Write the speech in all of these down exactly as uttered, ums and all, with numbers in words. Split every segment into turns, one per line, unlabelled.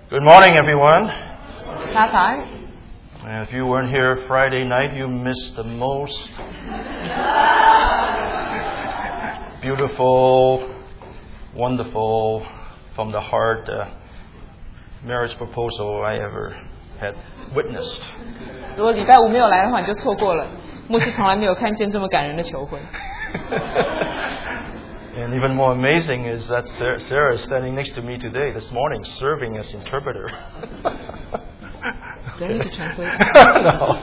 Good morning, everyone.
大家早安。
And if you weren't here Friday night, you missed the most beautiful, wonderful, from the heart uh, marriage proposal I ever had witnessed.
如果礼拜五没有来的话，你就错过了。牧师从来没有看见这么感人的求婚。
And even more amazing is that Sarah is standing next to me today, this morning, serving as interpreter.
Do I need to translate?
No.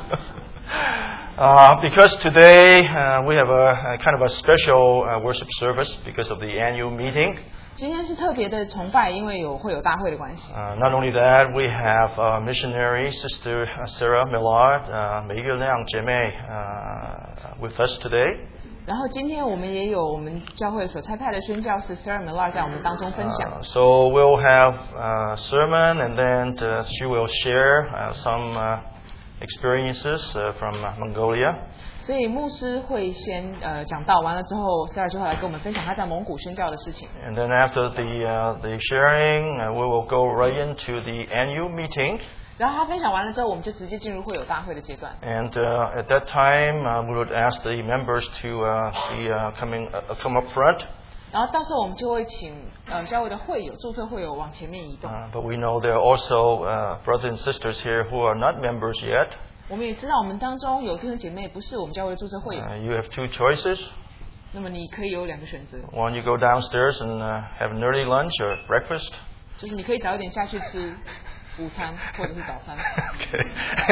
Uh, because today uh, we have a, a kind of a special uh, worship service because of the annual meeting.
今天是特别的崇拜，因为有会有大会的关系。
Uh, not only that, we have uh, missionary sister Sarah Millard, uh, 梅月亮姐妹 uh, with us today.
然后今天我们也有我们教会所差派的宣教士 Sarah Millard 在我们当中分享。
Uh, so we'll have a sermon, and then uh, she will share uh, some uh, experiences uh, from Mongolia.
所以牧师会先呃讲到，完了之后 Sarah 就会来跟我们分享他在蒙古宣教的事情。
And then after the uh, the sharing, uh, we will go right into the annual meeting.
然后他分享完了之后，我们就直接进入会友大会的阶段。
And uh, at that time, uh, we would ask the members to uh, be uh, coming uh, come up front.
然后到时候我们就会请呃教会的会友、注册会友往前面移动。
Uh, but we know there are also uh, brothers and sisters here who are not members yet.
我们也知道我们当中有弟兄姐妹不是我们教会的注册会友。
Uh, you have two choices.
那么你可以有两个选择。
One, you go downstairs and uh, have an early lunch or breakfast.
就是你可以早一点下去吃午餐或者是早餐。
Okay.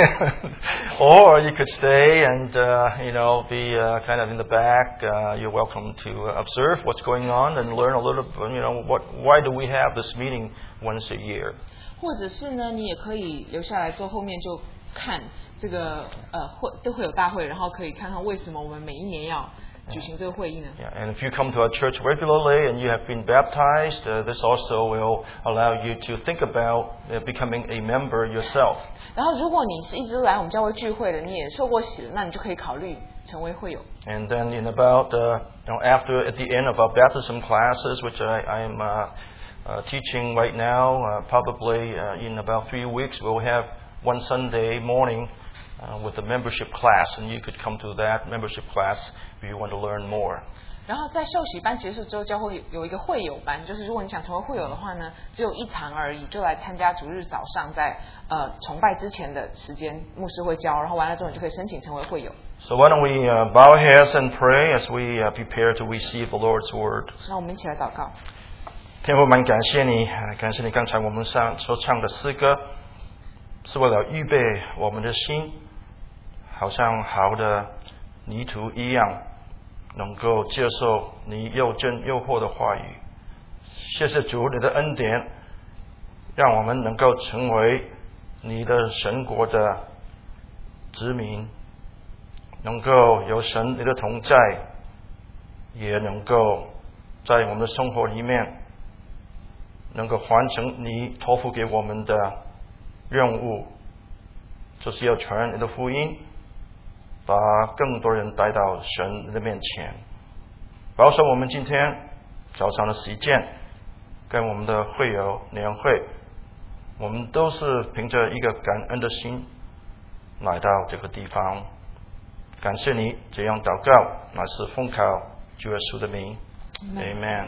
Or you could stay and uh, you know be uh, kind of in the back. Uh, you're welcome to observe what's going on and learn a little. You know what? Why do we have this meeting once a year?
或者是呢，你也可以留下来坐后面就看这个呃会都会有大会，然后可以看看为什么我们每一年要举行这个会议呢？
Yeah, and if you come to our church regularly and you have been baptized, uh, this also will allow you to think about uh, becoming a member yourself.
然后如果你是一直来我们教会聚会的，你也受过洗了，那你就可以考虑成为会友。
And then in about uh, you know, after at the end of our baptism classes, which I, I am uh, uh, teaching right now, uh, probably uh, in about three weeks, we'll have one Sunday morning uh, with a membership class, and you could come to that membership class if you want to learn more.
然后在受洗班结束之后，教会有一个会友班，就是如果你想成为会友的话呢，只有一堂而已，就来参加主日早上在呃崇拜之前的时间，牧师会教，然后完了之后你就可以申请成为会友。
So why don't we uh, bow our heads and pray as we uh, prepare to receive the Lord's word.
那我们一起来祷告。
天父们，感谢你，感谢你刚才我们上所唱的诗歌，是为了预备我们的心，好像好的泥土一样，能够接受你又真又活的话语。谢谢主你的恩典，让我们能够成为你的神国的子民，能够有神你的同在，也能够在我们的生活里面能够完成你托付给我们的任务，就是要传你的福音，把更多人带到神的面前。保守我们今天早上的实践，跟我们的会友年会，我们都是凭着一个感恩的心来到这个地方。感谢你，这样祷告，乃是奉靠主耶稣的名。Amen.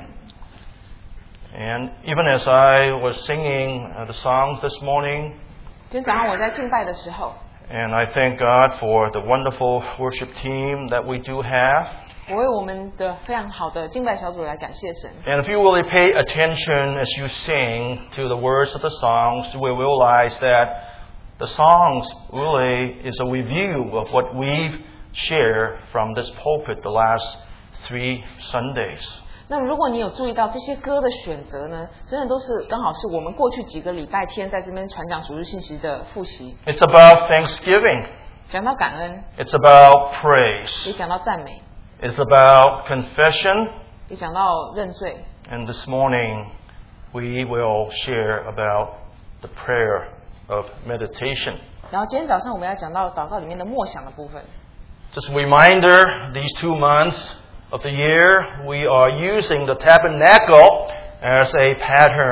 And even as I was singing uh, the songs this morning,
今天早上我在敬拜的时候，
and I thank God for the wonderful worship team that we do have.
我为我们的非常好的敬拜小组来感谢神。
And if you really pay attention as you sing to the words of the songs, you will realize that the songs really is a review of what we've shared from this pulpit the last three Sundays.
那么如果你有注意到这些歌的选择呢，真的都是刚好是我们过去几个礼拜天在这边传讲主日信息的复习。
It's about thanksgiving.
讲到感恩，
It's about praise.
也讲到赞美，
It's about confession.
也讲到认罪。
And this morning we will share about the prayer of meditation.
然后今天早上我们要讲到祷告里面的默想的部分。
Just a reminder, these two months of the year, we are using the tabernacle as a pattern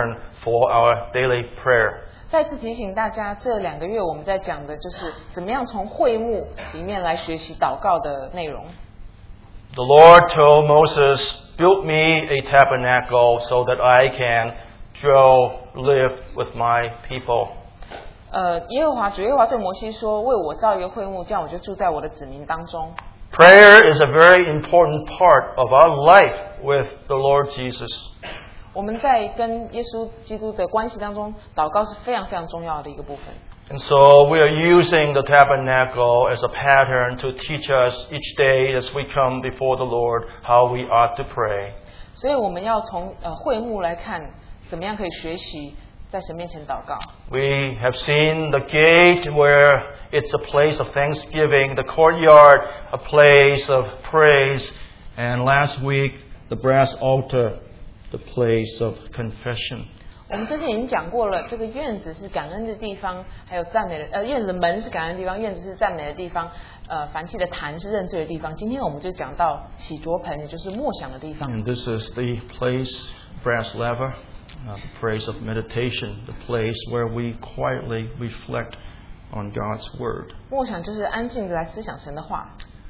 for our daily prayer.
再次提醒大家，这两个月我们在讲的就是怎么样从会幕里面来学习祷告的内容。
The Lord told Moses, "Build me a tabernacle so that I can dwell, live with my people."
呃，耶和华主耶和华对摩西说：“为我造一个会幕，这样我就住在我的子民当中。”
Prayer is a very important part of our life with the Lord Jesus.
我们在跟耶稣基督的关系当中，祷告是非常非常重要的一个部分。
And so we are using the tabernacle as a pattern to teach us each day as we come before the Lord how we ought to pray.
所以我们要从呃会幕来看，怎么样可以学习在神面前祷告。
We have seen the gate where it's a place of thanksgiving, the courtyard a place of praise, and last week the brass altar, the place of confession.
我们之前已经讲过了，这个院子是感恩的地方，还有赞美的呃，院子的门是感恩的地方，院子是赞美的地方，呃，燔祭的坛是认罪的地方。今天我们就讲到洗濯盆，也就是默想的地方。
And this is the place, brass laver, uh, the place of meditation, the place where we quietly reflect on God's Word.
默想就是安静的来思想神的话。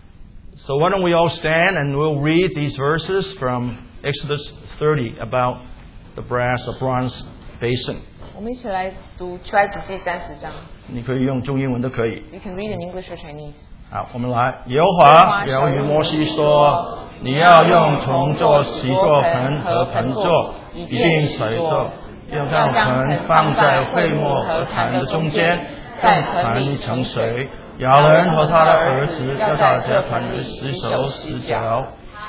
So why don't we all stand and we'll read these verses from Exodus thirty about the brass or bronze basin.
我们一起来读出埃及记三十章。
你可以用中英文都可以。
You can read in English or Chinese.
好，我们来。耶和华要与摩西说：“你要用铜做洗濯盆和盆座，一并水做，要将盆放在会幕和坛的中间，在坛里盛水。亚伦和他的儿子要在这盆里洗手洗脚。”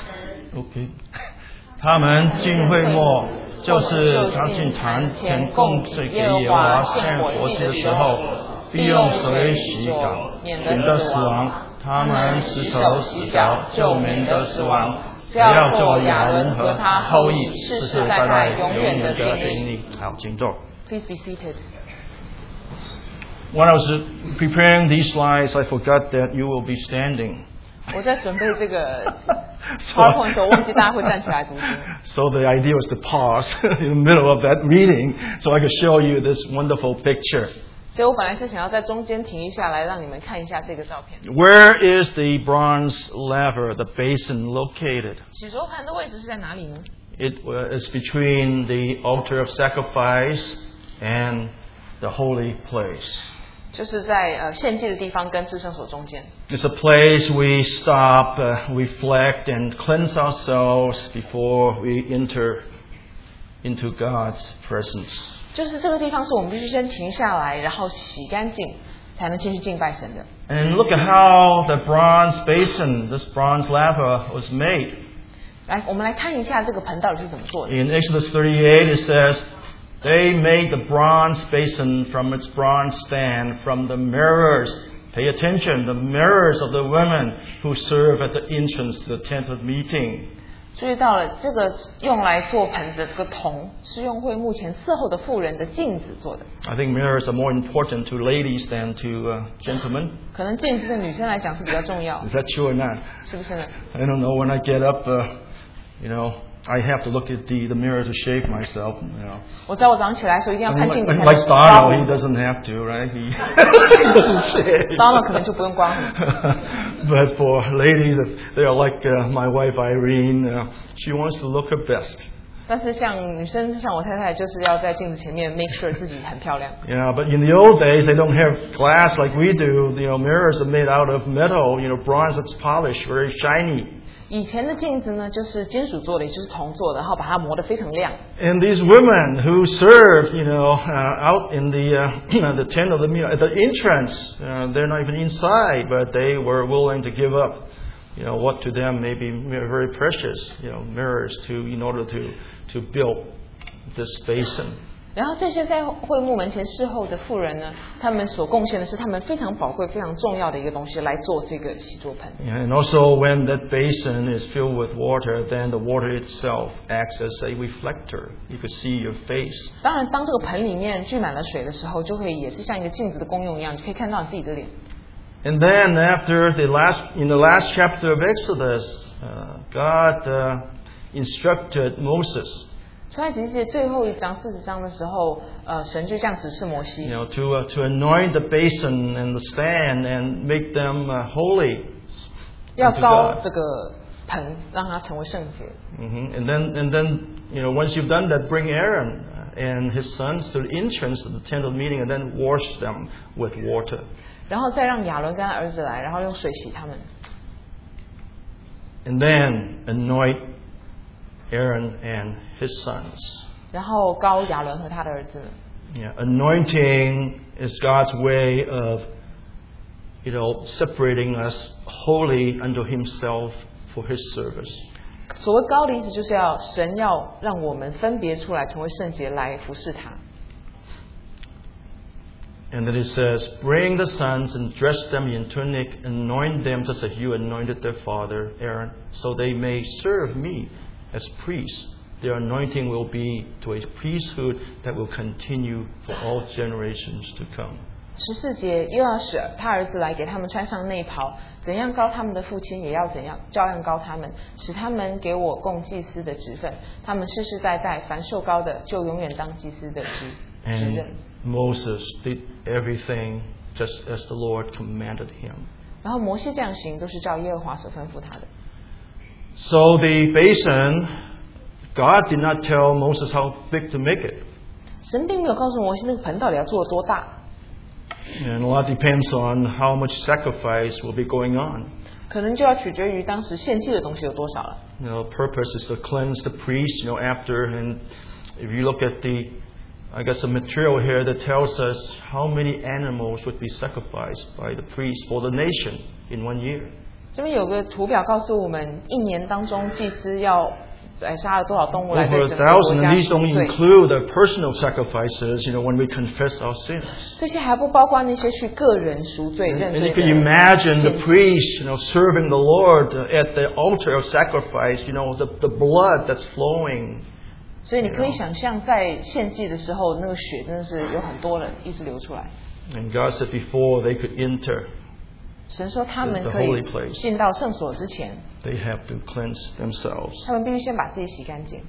OK， 他们进会幕，就是他进坛前供水给耶和华献火祭的时候，必用水洗澡，免得死亡。他们洗手洗脚，就免得死亡。只要做亚伦和他后裔世世代代永远的定例。好，请坐。
Please be seated.
When I was preparing these slides, I forgot that you will be standing.
我在准备这个 PowerPoint 的时候，忘记大家会站起来读经。
So the idea was to pause in the middle of that reading so I could show you this wonderful picture.
所以我本来是想要在中间停一下来，让你们看一下这个照片。
Where is the bronze laver, the basin, located?
洗濯盆的位置是在哪里呢？
It is between the altar of sacrifice and the holy place.
就是在呃献祭的地方跟至圣所中间。
It's a place we stop, uh, reflect, and cleanse ourselves before we enter into God's presence.
就是这个地方是我们必须先停下来，然后洗干净，才能进去敬拜神的。
And look at how the bronze basin, this bronze laver, was made.
来，我们来看一下这个盆到底是怎么做的。
In Exodus thirty-eight, it says, they made the bronze basin from its bronze stand, from the mirrors. Pay attention, the mirrors of the women who serve at the entrance to the tent of meeting.
注意到了，这个用来做盆的这个铜，是用会目前伺候的妇人的镜子做的。
I think mirrors are more important to ladies than to uh, gentlemen.
可能镜子对女生来讲是比较重要，
Is that true or not?
是不是呢？
I don't know. When I get up, uh, you know, I have to look at the, the mirror to shave myself. You know.
我知道我早上起来的时候一定要看镜子才能
Like
刮
Donald,
胡
he doesn't have to, right? He, he doesn't shave.
Donald 可能就不用刮胡。
But for ladies, they are like uh, my wife Irene. Uh, she wants to look her best.
但是像女生，像我太太，就是要在镜子前面 make sure 自己很漂亮。
Yeah, but in the old days, they don't have glass like we do. You know, mirrors are made out of metal. You know, bronze that's polished, very shiny.
以前的镜子呢，就是金属做的，也就是铜做的，然后把它磨得非常亮。
And these women who served, you know, uh, out in the uh, the tent of the meal, at the entrance, uh, they're not even inside, but they were willing to give up, you know, what to them may be very precious, you know, mirrors to in order to to build this basin.
然后这些在会幕门前侍候的妇人呢，他们所贡献的是他们非常宝贵、非常重要的一个东西来做这个洗濯盆。
And also, when that basin is filled with water, then the water itself acts as a reflector. You could see your face.
当然，当这个盆里面聚满了水的时候，就会也是像一个镜子的功用一样，你可以看到你自己的脸。
And then, after the last, in the last chapter of Exodus, uh, God uh, instructed Moses
出埃及记最后一章四十章的时候，呃，神就这样指示摩西
You know, to uh, to anoint the basin and the stand and make them uh, holy
要
unto
膏
God.
这个盆，让它成为圣洁。
hmm And then and then you know once you've done that, bring Aaron and his sons to the entrance of the tent of meeting, and then wash them with water.
然后再让亚伦跟他儿子来，然后用水洗他们。
And then anoint Aaron and his sons.
然后膏亚伦和他的儿子们。
Yeah, anointing is God's way of, you know, separating us wholly unto Himself for His service.
所谓膏的意思，就是要神要让我们分别出来，成为圣洁来服侍他。
And then it says, bring the sons and dress them in tunic, anoint them just as you anointed their father Aaron, so they may serve me as priests. Their anointing will be to a priesthood that will continue for all generations to come.
十四节又要使他儿子来给他们穿上内袍，怎样膏他们的父亲，也要怎样照样膏他们，使他们给我供祭司的职分。他们世世代代凡受膏的，就永远当祭司的职职任。
Moses did everything just as the Lord commanded him.
然后摩西这样行，都是照耶和华所吩咐他的。
So the basin, God did not tell Moses how big to make it.
神并没有告诉摩西那个盆到底要做多大。
And a lot depends on how much sacrifice will be going on.
可能就要取决于当时献祭的东西有多少了。
You know, the purpose is to cleanse the priest, you know, after. And if you look at the, I guess, the material here that tells us how many animals would be sacrificed by the priest for the nation in one year.
这边有个图表告诉我们，一年当中祭司要宰杀了多少动物来
Over
对
a
整个国
thousand,
家
and these
赎
don't
罪。
include the personal sacrifices, you know, when we confess our sins.
这些还不包括那些去个人赎罪
And,
认
and
罪
you
的
can imagine the
献祭
priest, you know, serving the Lord at the altar of sacrifice, you know, the, the blood that's flowing.
所以你可以想象，在献祭的时候，那个血真的是有很多人一直流出来。
And God said before they could enter,
神说他们
The
可以
holy place.
进到圣所之前，
they have to cleanse themselves.
他们必须先把自己洗干净。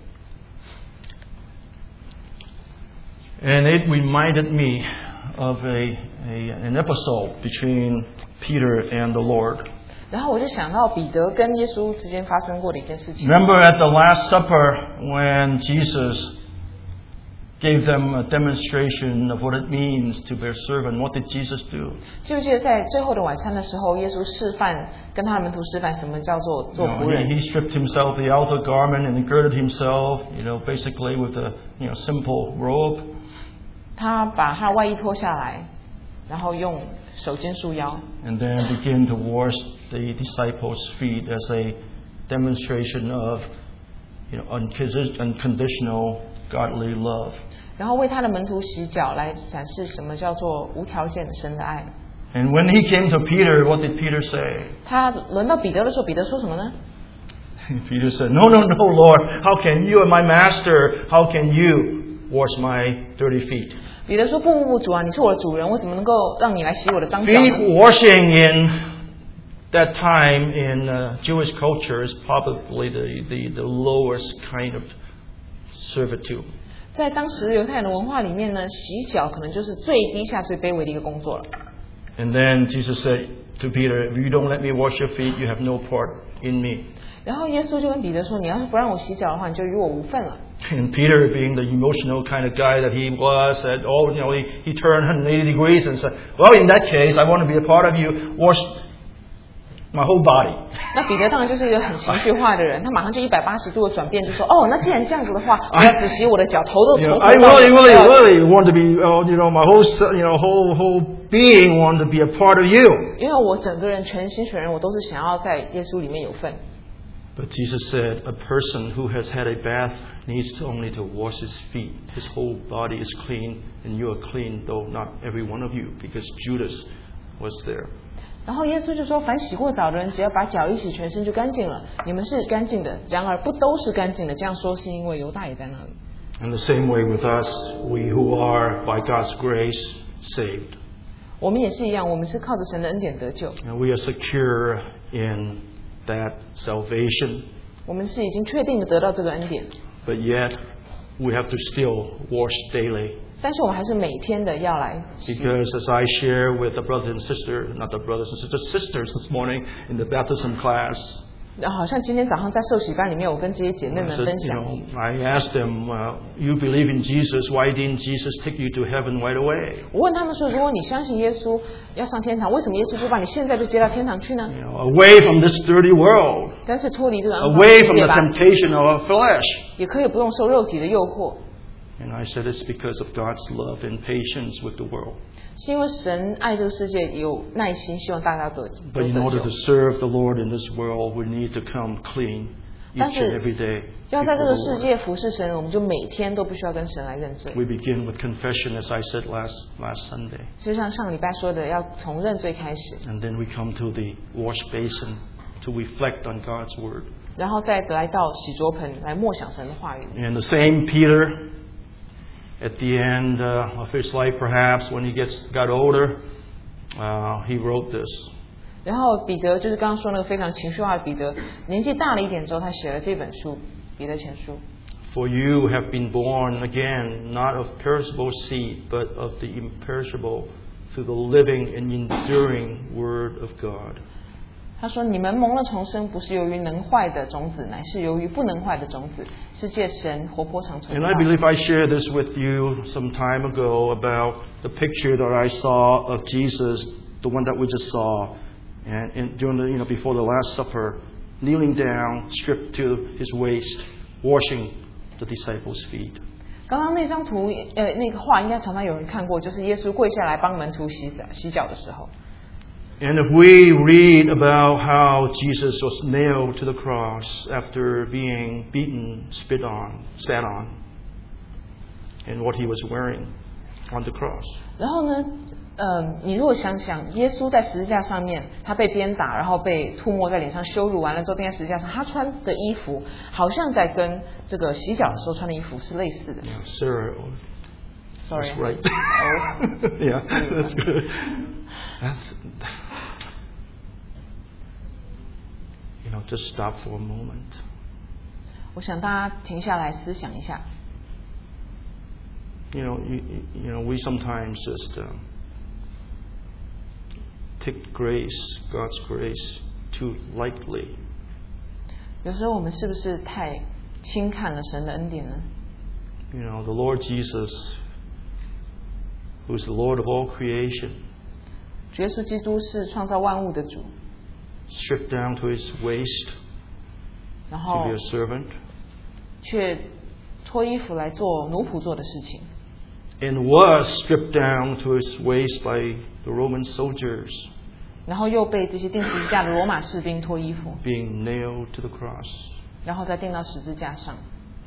And it reminded me of a, a an episode between Peter and the Lord.
然后我就想到彼得跟耶稣之间发生过的一件事情。
Remember at the Last Supper when Jesus gave them a demonstration of what it means to be a servant. What did Jesus do?
记不记得在最后的晚餐的时候，耶稣示范跟他的门徒示范什么叫做
You
做
know,
仆
he,
人。
he stripped himself the outer garment and he girded himself, you know, basically with a you know simple robe.
他把他外衣脱下来，然后用手巾束腰，
And then begin to wash the disciples' feet as a demonstration of you know uncondi- unconditional godly love.
然后为他的门徒洗脚，来展示什么叫做无条件的神的爱。
And when he came to Peter, what did Peter say?
他轮到彼得的时候，彼得说什么呢？
Peter said, "No, no, no, Lord. How can you, my master? How can you wash my dirty feet?"
彼得说：“不不不，主啊，你是我的主人，我怎么能够让你来洗我的脏脚
Feet
呢？”
washing in that time in uh, Jewish culture is probably the, the, the lowest kind of servitude.
在当时犹太人的文化里面呢，洗脚可能就是最低下、最卑微的一个工作了。
And then Jesus said to Peter, "If you don't let me wash your feet, you have no part in me."
然后耶稣就跟彼得说：“你要是不让我洗脚的话，你就与我无份了。”
And Peter, being the emotional kind of guy that he was, said, "Oh, you know," he, he turned one hundred eighty degrees and said, "Well, in that case, I want to be a part of you. Wash my whole body."
那彼得当然就是一个很情绪化的人，他马上就一百八十度的转变，就说：“哦，那既然这样子的话，我要只洗我的脚，头都
You
从
know,
头
I
到
really,
尾
really,
都要
really want to be, oh, you know, my whole, you know, whole, whole being want to be a part of you."
因为我整个人全心全人，我都是想要在耶稣里面有份。
But Jesus said, a person who has had a bath needs to only to wash his feet. His whole body is clean, and you are clean, though not every one of you, because Judas was there.
然后耶稣就说：“凡洗过澡的人，只要把脚一洗，全身就干净了。你们是干净的，然而不都是干净的。这样说是因为犹大也在那里。”
And the same way with us, we who are, by God's grace, saved.
我们也是一样，我们是靠着神的恩典得救，
And we are secure in that salvation.
我们是已经确定的得到这个恩典。
But yet, we have to still wash daily.
但是我们还是每天的要来洗。
Because as I share with the brothers and sisters, not the brothers and sisters, sisters this morning in the baptism class,
好像今天早上在受洗班里面，我跟这些姐妹
I
们
said,
分
you
享。
know, I asked them, uh, you believe in Jesus, why didn't Jesus take you to heaven right away?
我问他们说，如果你相信耶稣要上天堂，为什么耶稣不把你现在就接到天堂去呢？
You know, away from this dirty world,
干脆脱离这个肮脏的
away
世
from
界
the
吧，
temptation of our flesh.
也可以不用受肉体的诱惑。
And I said it's because of God's love and patience with the world.
是因为神爱这个世界，有耐心，希望大家得
But
都
in
得
order
救
to。serve the Lord in this world, we need to come clean each
但是
and every day.
要在这
before
个
the
世
Lord.
界服侍神，我们就每天都必须要跟神来认罪。
We begin with confession, as I said last last Sunday.
就像上个礼拜说的，要从认罪开始，
And then we come to the wash basin to reflect on God's word.
然后再来到洗濯盆来默想神的话语。
And the same Peter, at the end uh, of his life, perhaps when he gets got older, uh, he wrote this.
然后彼得就是刚刚说那个非常情绪化的彼得，年纪大了一点之后，他写了这本书《彼得前书》。
For you have been born again, not of perishable seed, but of the imperishable, through the living and enduring Word of God.
他说：“你们蒙了重生，不是由于能坏的种子，乃是由于不能坏的种子，是借神活泼长存的
And
话。
I believe I shared this with you some time ago about the picture that I saw of Jesus, the one that we just saw, and, and during the, you know, before the Last Supper, kneeling down, stripped to his waist, washing the disciples' feet.
刚刚那张图，呃，那个画应该常常有人看过，就是耶稣跪下来帮门徒洗澡洗脚的时候。
And if we read about how Jesus was nailed to the cross after being beaten, spit on, spat on, and what he was wearing on the cross.
然后呢，呃，你如果想想，耶稣在十字架上面，他被鞭打，然后被吐沫在脸上羞辱，完了之后钉在十字架上，他穿的衣服好像在跟这个洗脚的时候穿的衣服是类似的。
Yeah, Sarah,
Sorry.
that's right.
Oh.
Yeah, that's good. That's, you know, just stop for a moment.
我想大家停下来思想一下。
You know, you, you know, we sometimes just uh, take grace, God's grace, too lightly.
有时候我们是不是太轻看了神的恩典呢？
You know, the Lord Jesus, who is the Lord of all creation,
主耶稣基督是创造万物的主，
stripped down to his waist
然
to
后
be a servant,
却脱衣服来做奴仆做的事情，
and was stripped down to his waist by the Roman soldiers
然后又被这些钉十字架的罗马士兵脱衣服，
being nailed to the cross.
然后再钉到十字架上。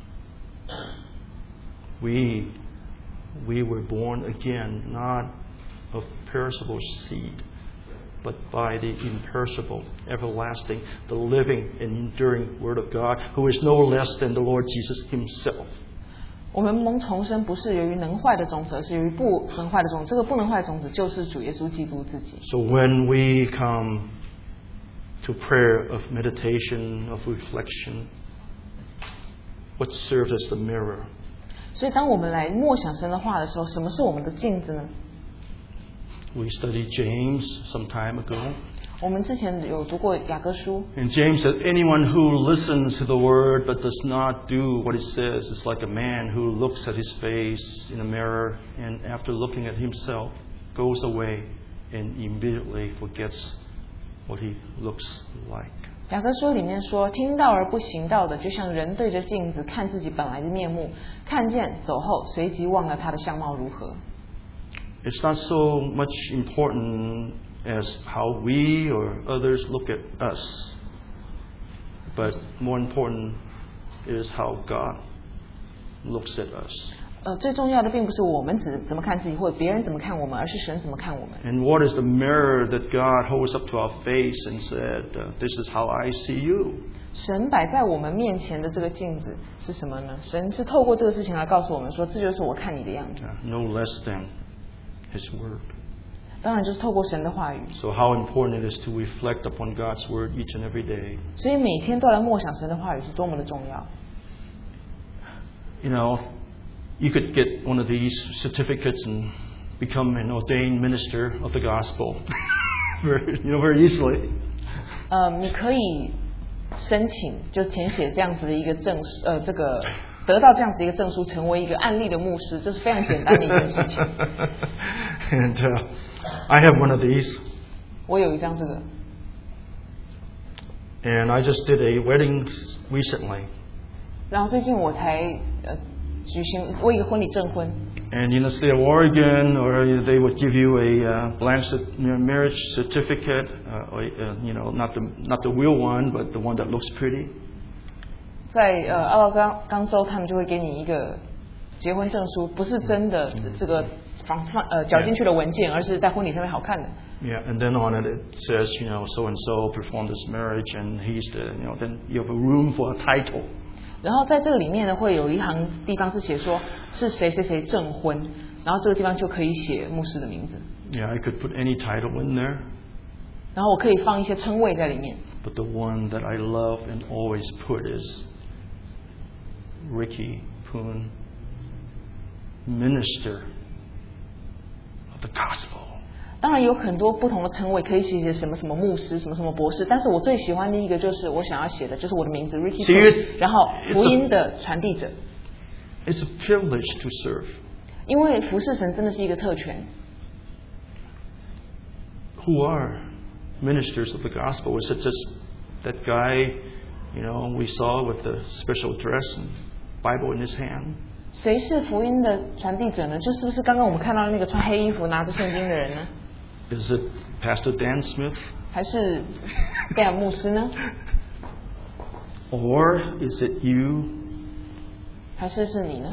We, we were born again, not of perishable seed, but by the imperishable, everlasting, the living and enduring Word of God, who is no less than the Lord Jesus Himself.
我们蒙重生不是由于能坏的种子，而是由于不能坏的种子。这个不能坏的种子就是主耶稣基督自己。
So when we come to prayer of meditation, of reflection, what serves as the mirror?
所以当我们来默想神的话的时候，什么是我们的镜子呢？
We studied James some time ago.
我们之前有读过雅各书，
And James said, anyone who listens to the word but does not do what it says is like a man who looks at his face in a mirror and after looking at himself goes away and immediately forgets what he looks like.
雅各书里面说，听到而不行道的，就像人对着镜子看自己本来的面目，看见走后，随即忘了他的相貌如何。
It's not so much important as how we or others look at us, but more important is how God looks at us.
呃，最重要的并不是我们怎怎么看自己，或者别人怎么看我们，而是神怎么看我们。
And what is the mirror that God holds up to our face and said, uh, this is how I see you?
神摆在我们面前的这个镜子是什么呢？神是透过这个事情来告诉我们说，这就是我看你的样子。
Uh, no less than His Word.
当然就是透过神的话语。
So how important it is to reflect upon God's Word each and every day.
所以每天都来默想神的话语是多么的重要。
You know,
you could get one of these certificates and become an ordained minister of the gospel, very, you know, very easily.
呃，你可以申请就填写这样子的一个证书，呃，这个得到这样子的一个证书，成为一个案例的牧师，这是非常简单的一件事情。
And uh, I have one of these.
我有一张这个。
And I just did a wedding recently.
然后最近我才呃举行为一个婚礼证婚。
And in the state of Oregon, or they would give you a uh, blank marriage certificate, uh, or, uh, you know, not the not the real one, but the one that looks pretty.
在呃奥勒冈冈州，他们就会给你一个结婚证书，不是真的这个放放呃缴进去的文件，而是在婚礼上面好看的。
Yeah, and then on it it says, you know, so and so performed this marriage, and he's the, you know, then you have a room for a title.
然后在这个里面呢，会有一行地方是写说是谁谁谁证婚，然后这个地方就可以写牧师的名字。
Yeah, I could put any title in there.
然后我可以放一些称谓在里面。
But the one that I love and always put is Ricky Poon, minister of the gospel.
当然有很多不同的称谓，可以写写什么什么牧师，什么什么博士。但是我最喜欢的一个就是我想要写的，就是我的名字 Ricky Poon， 然后福音的传递者。
It's a privilege to serve.
因为服侍神真的是一个特权。
Who are ministers of the gospel? Is it just that guy, you know, we saw with the special dress and Bible in his hand?
谁是福音的传递者呢？就是不是刚刚我们看到的那个穿黑衣服拿着圣经的人呢？
Is it Pastor Dan Smith?
还是贝尔牧师呢？
Or is it you?
还是是你呢？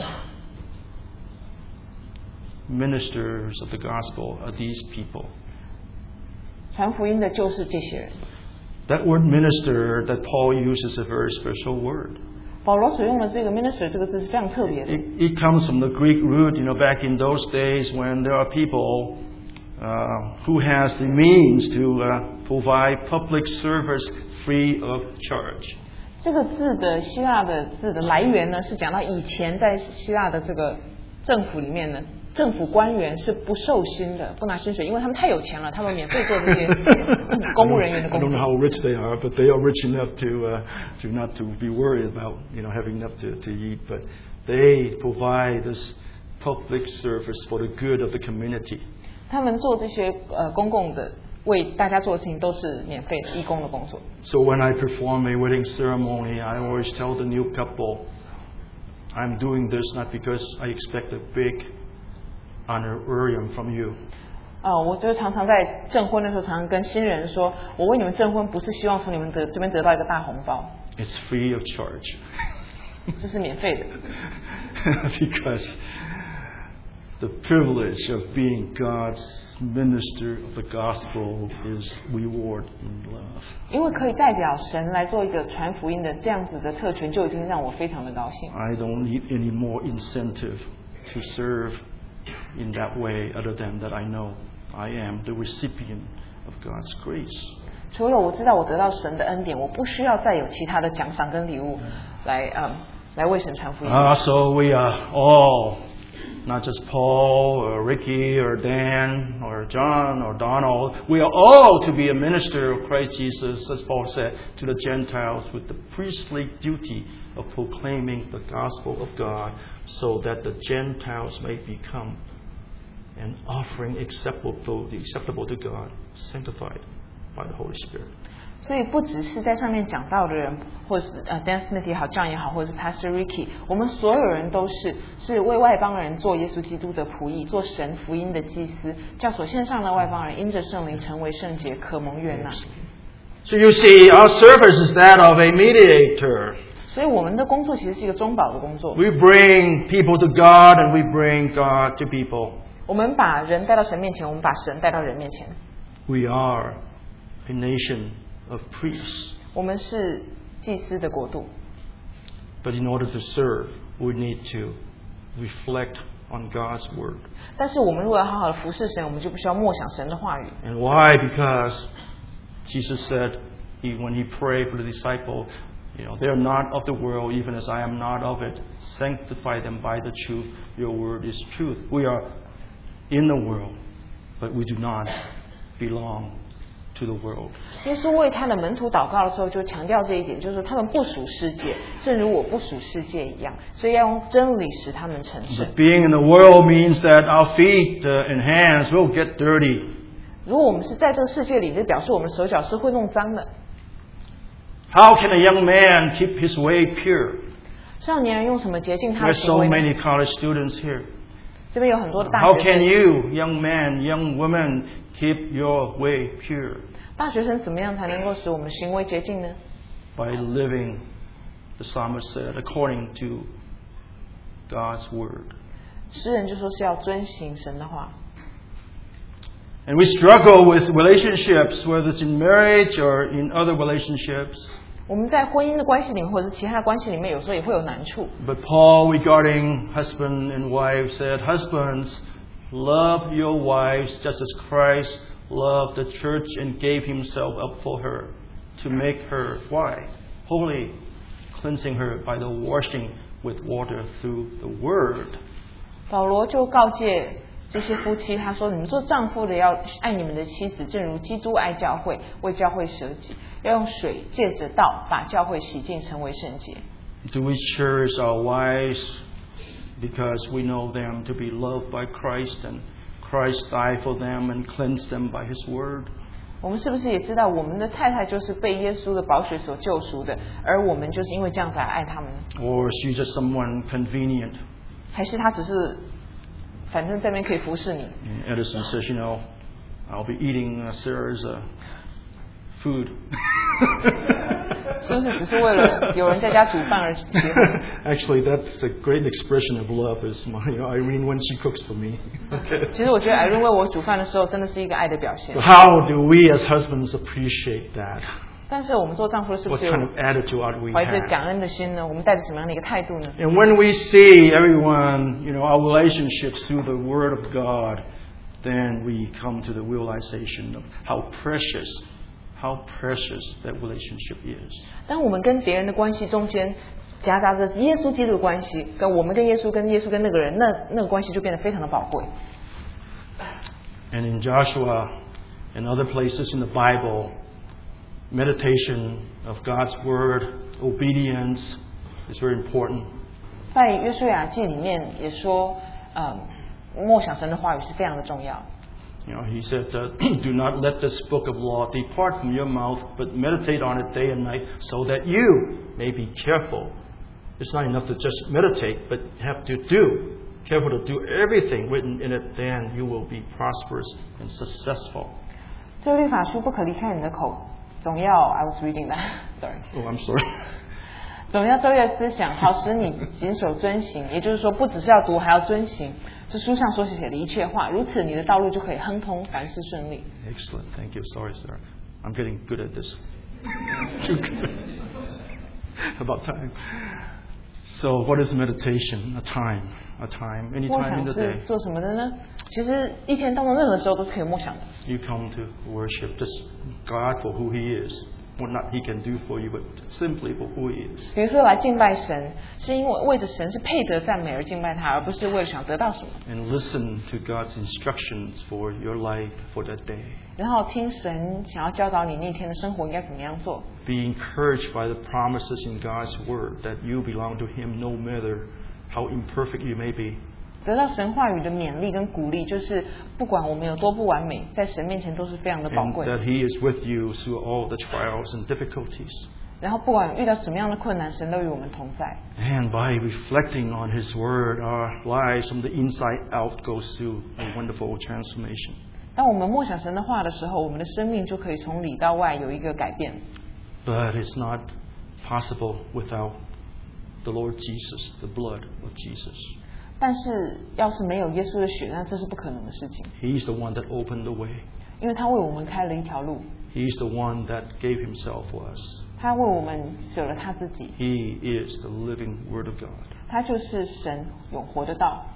Ministers of the gospel are these people.
传福音的就是这些人。
That word minister that Paul uses is a very special word.
保罗所用的这个 minister 这个字是非常特别的。
It, it comes from the Greek root, you know, back in those days when there are people uh, who has the means to uh, provide public service free of charge.
这个字的希腊的字的来源呢，是讲到以前在希腊的这个政府里面呢，政府官员是不受薪的，不拿薪水，因为他们太有钱了，他们免费做这些公务人员的工作。
I don't know how rich they are, but they are rich enough to uh, to not to be worried about, you know, having enough to, to eat. But they provide this public service for the good of the community.
他们做这些呃公共的为大家做的事情都是免费的义工的工作。
So when I perform a wedding ceremony, I always tell the new couple, I'm doing this not because I expect a big honorarium from you.
啊、呃，我就常常在证婚的时候，常常跟新人说，我为你们证婚，不是希望从你们得这边得到一个大红包。
It's free of charge.
这是免费的。
Because the privilege of being God's minister of the gospel is reward in love.
因为可以代表神来做一个传福音的这样子的特权，就已经让我非常的高兴。
I don't need any more incentive to serve in that way other than that I know I am the recipient of God's grace.
除了我知道我得到神的恩典，我不需要再有其他的奖赏跟礼物来嗯来为神传福音。
Uh, so we are all, not just Paul or Ricky or Dan or John or Donald, we are all to be a minister of Christ Jesus, as Paul said, to the Gentiles with the priestly duty of proclaiming the gospel of God, so that the Gentiles may become an offering acceptable, acceptable to God, sanctified by the Holy Spirit.
所以不只是在上面讲到的人，或者是呃 Dan Smith 也好 John 也好，或者是 Pastor Ricky， 我们所有人都是是为外邦人做耶稣基督的仆役，做神福音的祭司，叫所献上的外邦人因着圣灵成为圣洁，可蒙悦纳。
So you see, our service is that of a mediator.
所以我们的工作其实是一个中保的工作。
We bring people to God and we bring God to people.
我们把人带到神面前，我们把神带到人面前。
We are a nation of priests.
我们是祭司的国度。
But in order to serve, we need to reflect on God's word.
但是我们如果要好好的服侍神，我们就必须要默想神的话语。
And why? Because Jesus said he, when he prayed for the disciple, You know, they are not of the world, even as I am not of it. Sanctify them by the truth. Your word is truth. We are in the world, but we do not belong to the world.
耶稣为他的门徒祷告的时候，就强调这一点，就是他们不属世界，正如我不属世界一样，所以要用真理使他们成圣。
But being in the world means that our feet uh, and hands will get dirty.
如果我们是在这个世界里，就表示我们手脚是会弄脏的。
How can a young man keep his way pure?
少年人用什么洁净他的
There's
行
so
为呢？
many college students here.
这边有很多的大
How
学
can
生，
you, young man, young woman, keep your way pure?
大学生怎么样才能够使我们行为洁净呢？
By living, the psalmist said, according to God's word.
诗人就说是要遵行神的话。
And we struggle with relationships, whether it's in marriage or in other relationships.
我们在婚姻的关系里面，或者是其他的关系里面，有时候也会有难处。
But Paul, regarding husband and wife, said, husbands, love your wives just as Christ loved the church and gave himself up for her, to make her, why? Holy, cleansing her by the washing with water through the word.
保罗就告诫这些夫妻，他说：“你们做丈夫的要爱你们的妻子，正如基督爱教会，为教会舍己，要用水借着道把教会洗净，成为圣洁。”
Do we cherish our wives because we know them to be loved by Christ and Christ died for them and cleansed them by His word?
我们是不是也知道，我们的太太就是被耶稣的宝血所救赎的，而我们就是因为这样子来爱他们呢？
Or is she just someone convenient?
还是他只是反正这边可以服侍你？
And Edison says, you know, I'll be eating uh, Sarah's uh, food.
是不是只是为了有人在家煮饭而结婚？
Actually, that's a great expression of love. Is my, you know, Irene when she cooks for me. Okay.
其实我觉得艾伦为我煮饭的时候，真的是一个爱的表现
So。how do we as husbands appreciate that?
但是我们做丈夫的是不
What
是
kind of attitude are we
怀着
have?
感恩的心呢？我们带着什么样的一个态度呢？
And when we see everyone, you know, our relationships through the Word of God, then we come to the realization of how precious, how precious that relationship is.
当我们跟别人的关系中间夹杂着耶稣基督的关系，跟我们跟耶稣、跟耶稣跟那个人，那那个关系就变得非常的宝贵。
And in Joshua and other places in the Bible, meditation of God's Word, obedience is very important.
在约书亚记里面也说，嗯，默想神的话语是非常的重要。
You know, he said, uh, do not let this book of law depart from your mouth, but meditate on it day and night, so that you may be careful. It's not enough to just meditate, but have to do. Careful to do everything written in it, then you will be prosperous and successful.
这律法书不可离开你的口，总要 I was reading that sorry，
Oh, I'm sorry.
总要周夜思想，好使你谨守遵行。也就是说，不只是要读，还要遵行这书上所写的一切话，如此你的道路就可以亨通，凡事顺利。
Excellent. Thank you. Sorry, sir. I'm getting good at this. Too good. About time. So, what is meditation? A time. A time. Any
默
time in
想
the
是
day.
做什么的呢？其实一天当中任何时候都是可以默想的。
You come to worship just God for who He is. What not He can do for you, but simply for who He is.
比如说来敬拜神，是因为为着神是配得赞美而敬拜他，而不是为了想得到什么。
And listen to God's instructions for your life for that day.
然后听神想要教导你那天的生活应该怎么样做。
Be encouraged by the promises in God's Word that you belong to Him no matter how imperfect you may be.
得到神话语的勉励跟鼓励，就是不管我们有多不完美，在神面前都是非常的宝
And
贵。
that He is with you through all the trials and difficulties.
然后不管遇到什么样的困难，神都与我们同在。
And by reflecting on His Word, our lives from the inside out goes through a wonderful transformation.
当我们默想神的话的时候，我们的生命就可以从里到外有一个改变。
But it's not possible without the Lord Jesus, the blood of Jesus.
但是要是没有耶稣的血，那这是不可能的事情，
He's the one that opened the way.
因为他为我们开了一条路，
He's the one that gave Himself for us.
他为我们舍了他自己，
He is the living Word of God.
他就是神永活的道。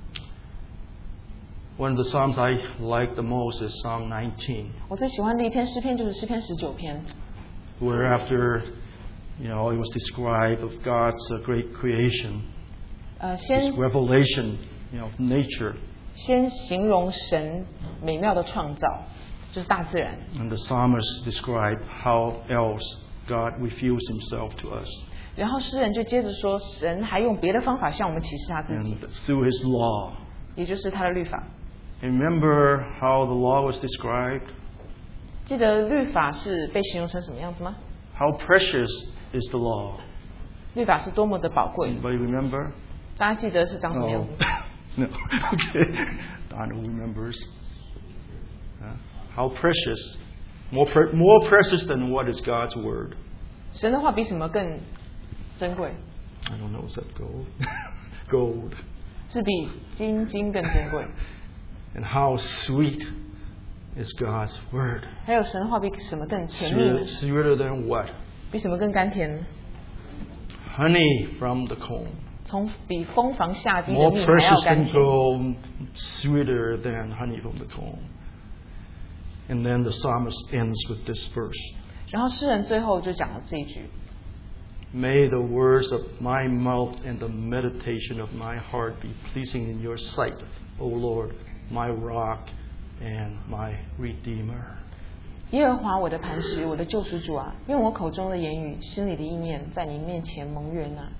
One of the Psalms I like the most is Psalm nineteen,
我最喜欢的一篇诗篇就是诗篇十九篇，
where after You know, it was described of God's uh, great creation,
呃，
His
先
revelation, you know, of nature.
先形容神美妙的创造，就是大自然。
And the psalmist described how else God reveals Himself to us.
然后诗人就接着说，神还用别的方法向我们启示他自己，
And through His law.
也就是他的律法。
Remember how the law was described?
记得律法是被形容成什么样子吗？
How precious is the law?
律法是多么的宝贵，
Anybody remember?
大家记得是长什么样
No.
子？
No. Okay. Donald remembers. Uh, how precious. More, pre- more precious than what is God's word.
神的话比什么更珍贵？
I don't know, is that gold? Gold.
是比金金更珍贵。
And how sweet is God's word.
还有神的话比什么更甜蜜呢？
Sweeter, sweeter than what?
比什么更甘甜呢？
Honey from the comb.
从比蜂房下滴的
More
蜜还要
precious
甘
than
甜。
gold, sweeter than honey from the comb. And then the psalmist ends with this verse.
然后诗人最后就讲了这一句：
May the words of my mouth and the meditation of my heart be pleasing in your sight, O Lord, my rock and my redeemer.
耶和华我的磐石，我的救赎主啊，愿我口中的言语、心里的意念，在你面前蒙悦纳。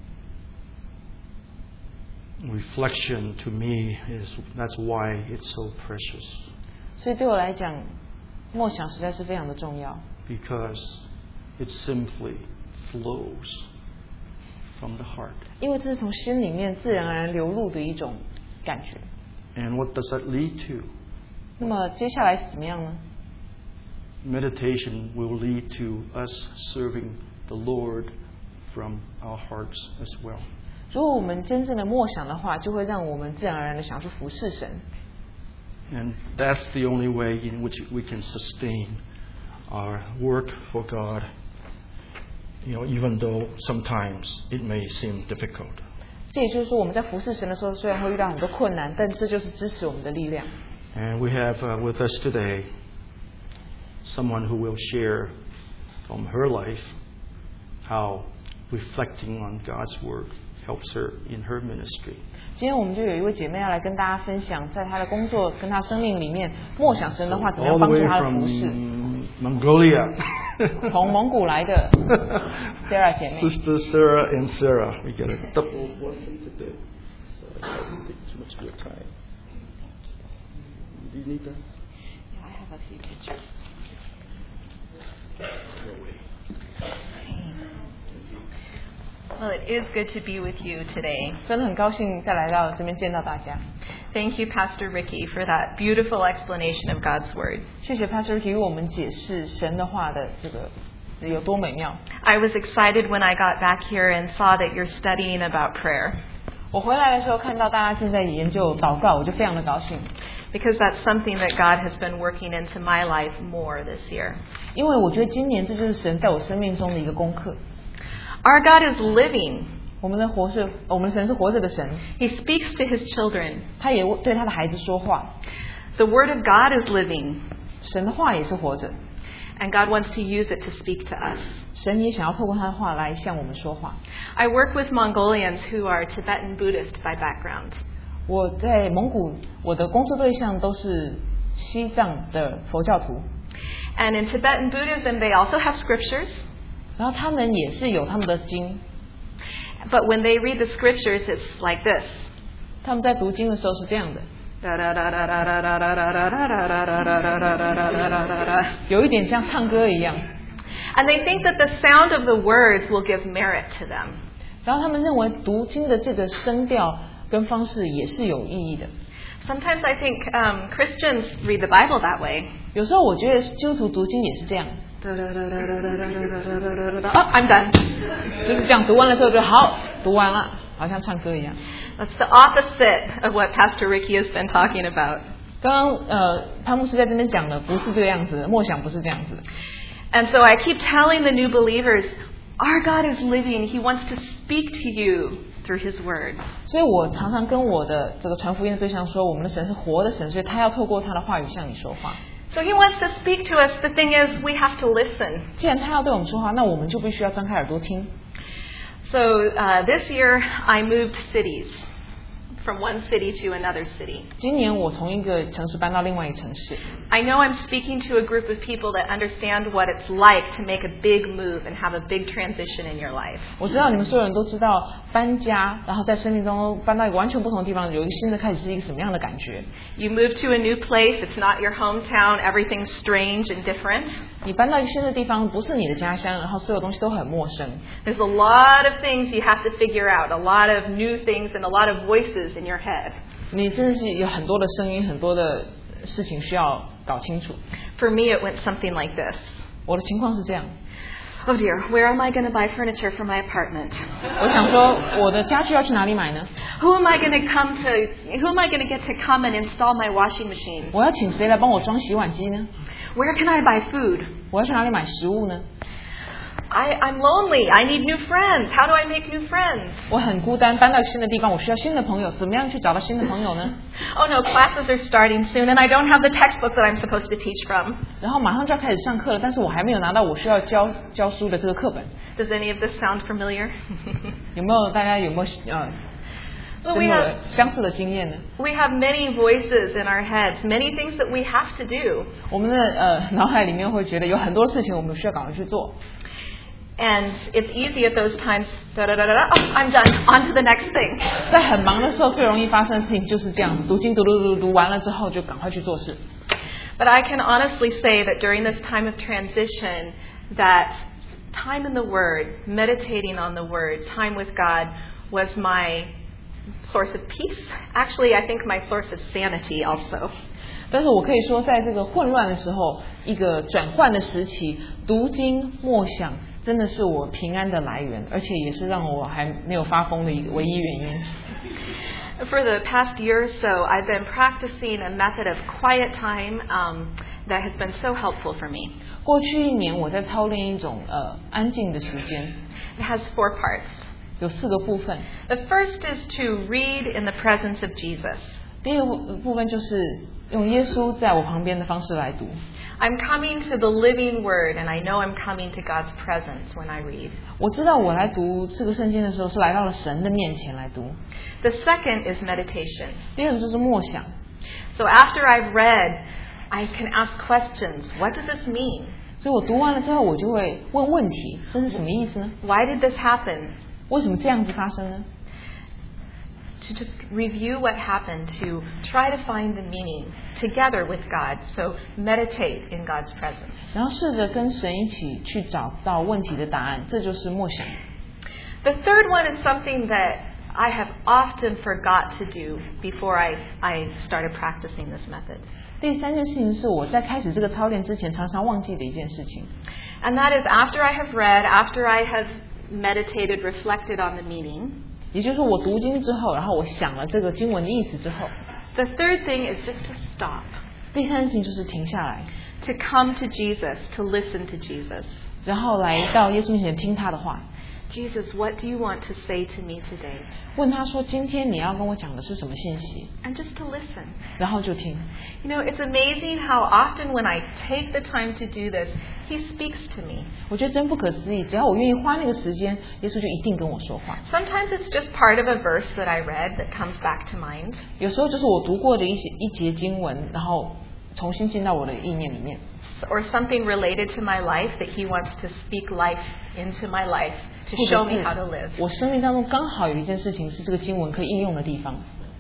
Reflection to me is that's why it's so precious.
所以对我来讲，默想实在是非常的重要，
Because it simply flows from the heart.
因为这是从心里面自然而然流露的一种感觉。
And what does that lead to?
那么接下来是怎么样呢？
Meditation will lead to us serving the Lord from our hearts as well.
如果我们真正的默想的话，就会让我们自然而然的想去服侍神。
And that's the only way in which we can sustain our work for God, you know, even though sometimes it may seem difficult.
这也就是说，我们在服侍神的时候，虽然会遇到很多困难，但这就是支持我们的力量。
And we have uh, with us today someone who will share from her life how reflecting on God's Word helps her in her ministry.
今天我们就有一位姐妹要来跟大家分享，在她的工作跟她生命里面，默想神的话怎么样
All the
帮助
way
她的服侍。
from Mongolia.
从蒙古来的 Sarah 姐妹，
Sister Sarah and Sarah. We get a double blessing today. So I don't take too much of your time. Do you need that?
Yeah, I have a few pictures.
No way.
Well, it is good to be with you today.
真的很高兴再来到这边见到大家。
Thank you, Pastor Ricky, for that beautiful explanation of God's Word.
谢谢 Pastor 给我们解释神的话的这个有多美妙。
I was excited when I got back here and saw that you're studying about prayer,
我回来的时候看到大家正在研究祷告，我就非常的高兴，
because that's something that God has been working into my life more this year.
因为我觉得今年这就是神在我生命中的一个功课。
Our God is living.
我们的活是，我们的神是活着的神，
He speaks to His children.
他也对他的孩子说话，
The Word of God is living,
神的话也是活着，
and God wants to use it to speak to us.
神也想要透过他的话来向我们说话。
I work with Mongolians who are Tibetan Buddhist by background.
我在蒙古，我的工作对象都是西藏的佛教徒，
And in Tibetan Buddhism, they also have scriptures.
然后他们也是有他们的经，
But when they read the scriptures, it's like this.
他们在读经的时候是这样的，有一点像唱歌一样。
And they think that the sound of the words will give merit to them.
然后他们认为读经的这个声调跟方式也是有意义的。
Sometimes I think um, Christians read the Bible that way.
有时候我觉得基督徒读经也是这样，
Oh, I'm done.
就是这样读完了之后就好，读完了，好像唱歌一样。
That's the opposite of what Pastor Ricky has been talking about.
刚刚呃，潘牧师在这边讲的不是这个样子的，默想不是这样子的。
And so I keep telling the new believers, our God is living. He wants to speak to you through His Word.
所以我常常跟我的这个传福音的对象说，我们的神是活的神，所以他要透过他的话语向你说话。
So he wants to speak to us. The thing is, we have to listen.
既然他要对我们说话，那我们就必须要张开耳朵听。
So uh, this year, I moved cities. From one city to another city.
今年我从一个城市搬到另外一个城市。
I know I'm speaking to a group of people that understand what it's like to make a big move and have a big transition in your life.
我知道你们所有人都知道搬家，然后在生命中搬到一个完全不同的地方，有一个新的开始是一个什么样的感觉。
You move to a new place, it's not your hometown, everything's strange and different.
你搬到一个新的地方，不是你的家乡，然后所有东西都很陌生。
There's a lot of things you have to figure out, a lot of new things and a lot of voices in your head.
你真的是有很多的声音，很多的事情需要搞清楚。
For me, it went something like this.
我的情况是这样。
Oh dear, where am I going to buy furniture for my apartment?
我想说，我的家具要去哪里买呢？
Who am I going to come to? Who am I going to get to come and install my washing machine?
我要请谁来帮我装洗碗机呢？
Where can I buy food?
我要去哪里买食物呢？
I, I'm lonely. I need new friends. How do I make new friends?
我很孤单，搬到新的地方，我需要新的朋友。怎么样去找到新的朋友呢？
Oh no, classes are starting soon, and I don't have the textbook that I'm supposed to teach from.
然后马上就要开始上课了，但是我还没有拿到我需要教教书的这个课本。
Does any of this sound familiar?
有没有大家有没有呃
Well,
有
we
没有
have
相似的经验呢？
we have many voices in our heads, many things that we have to do.
我们的呃脑海里面会觉得有很多事情我们需要赶快去做。
And it's easy at those times. Da, da, da, da, da, oh, I'm done. On to the next thing.
在很忙的时候，最容易发生的事情就是这样子，读经读读读读完了之后，就赶快去做事。
But I can honestly say that during this time of transition, that time in the Word, meditating on the Word, time with God, was my source of peace. Actually, I think my source of sanity also.
但是我可以说，在这个混乱的时候，一个转换的时期，读经默想真的是我平安的来源，而且也是让我还没有发疯的一个唯一原因。
For the past year or so, I've been practicing a method of quiet time um, that has been so helpful for me.
过去一年，我在操练一种呃安静的时间，
It has four parts.
有四个部分。
The first is to read in the presence of Jesus.
第一个部分就是用耶稣在我旁边的方式来读。
I'm coming to the living Word, and I know I'm coming to God's presence when I read.
我知道我来读这个圣经的时候，是来到了神的面前来读。
The second is meditation.
第二个就是默想。
So after I've read, I can ask questions. What does this mean?
所以我读完了之后，我就会问问题，这是什么意思呢？
Why did this happen?
为什么这样子发生呢？
To just review what happened, to try to find the meaning together with God. So meditate in God's presence.
然后试着跟神一起去找到问题的答案，这就是默想。
The third one is something that I have often forgot to do before I, I started practicing this method.
第三件事情是我在开始这个操练之前常常忘记的一件事情，
And that is after I have read, after I have meditated, reflected on the meaning,
也就是说我读经之后，然后我想了这个经文的意思之后，
the third thing is just to stop,
第三件事情就是停下来，
to come to Jesus, to listen to Jesus.
然后来到耶稣面前听他的话，
Jesus, what do you want to say to me today?
问他说今天你要跟我讲的是什么信息，
And just to listen.
然后就听。
You know, it's amazing how often when I take the time to do this, He speaks to me.
我觉得真不可思议，只要我愿意花那个时间，耶稣就一定跟我说话。
Sometimes it's just part of a verse that I read that comes back to mind.
有时候就是我读过的一些一节经文，然后重新进到我的意念里面，
Or something related to my life that He wants to speak life into my life to
或
show
者
me
是
how to live.
我生命当中刚好有一件事情是这个经文可以应用的地方。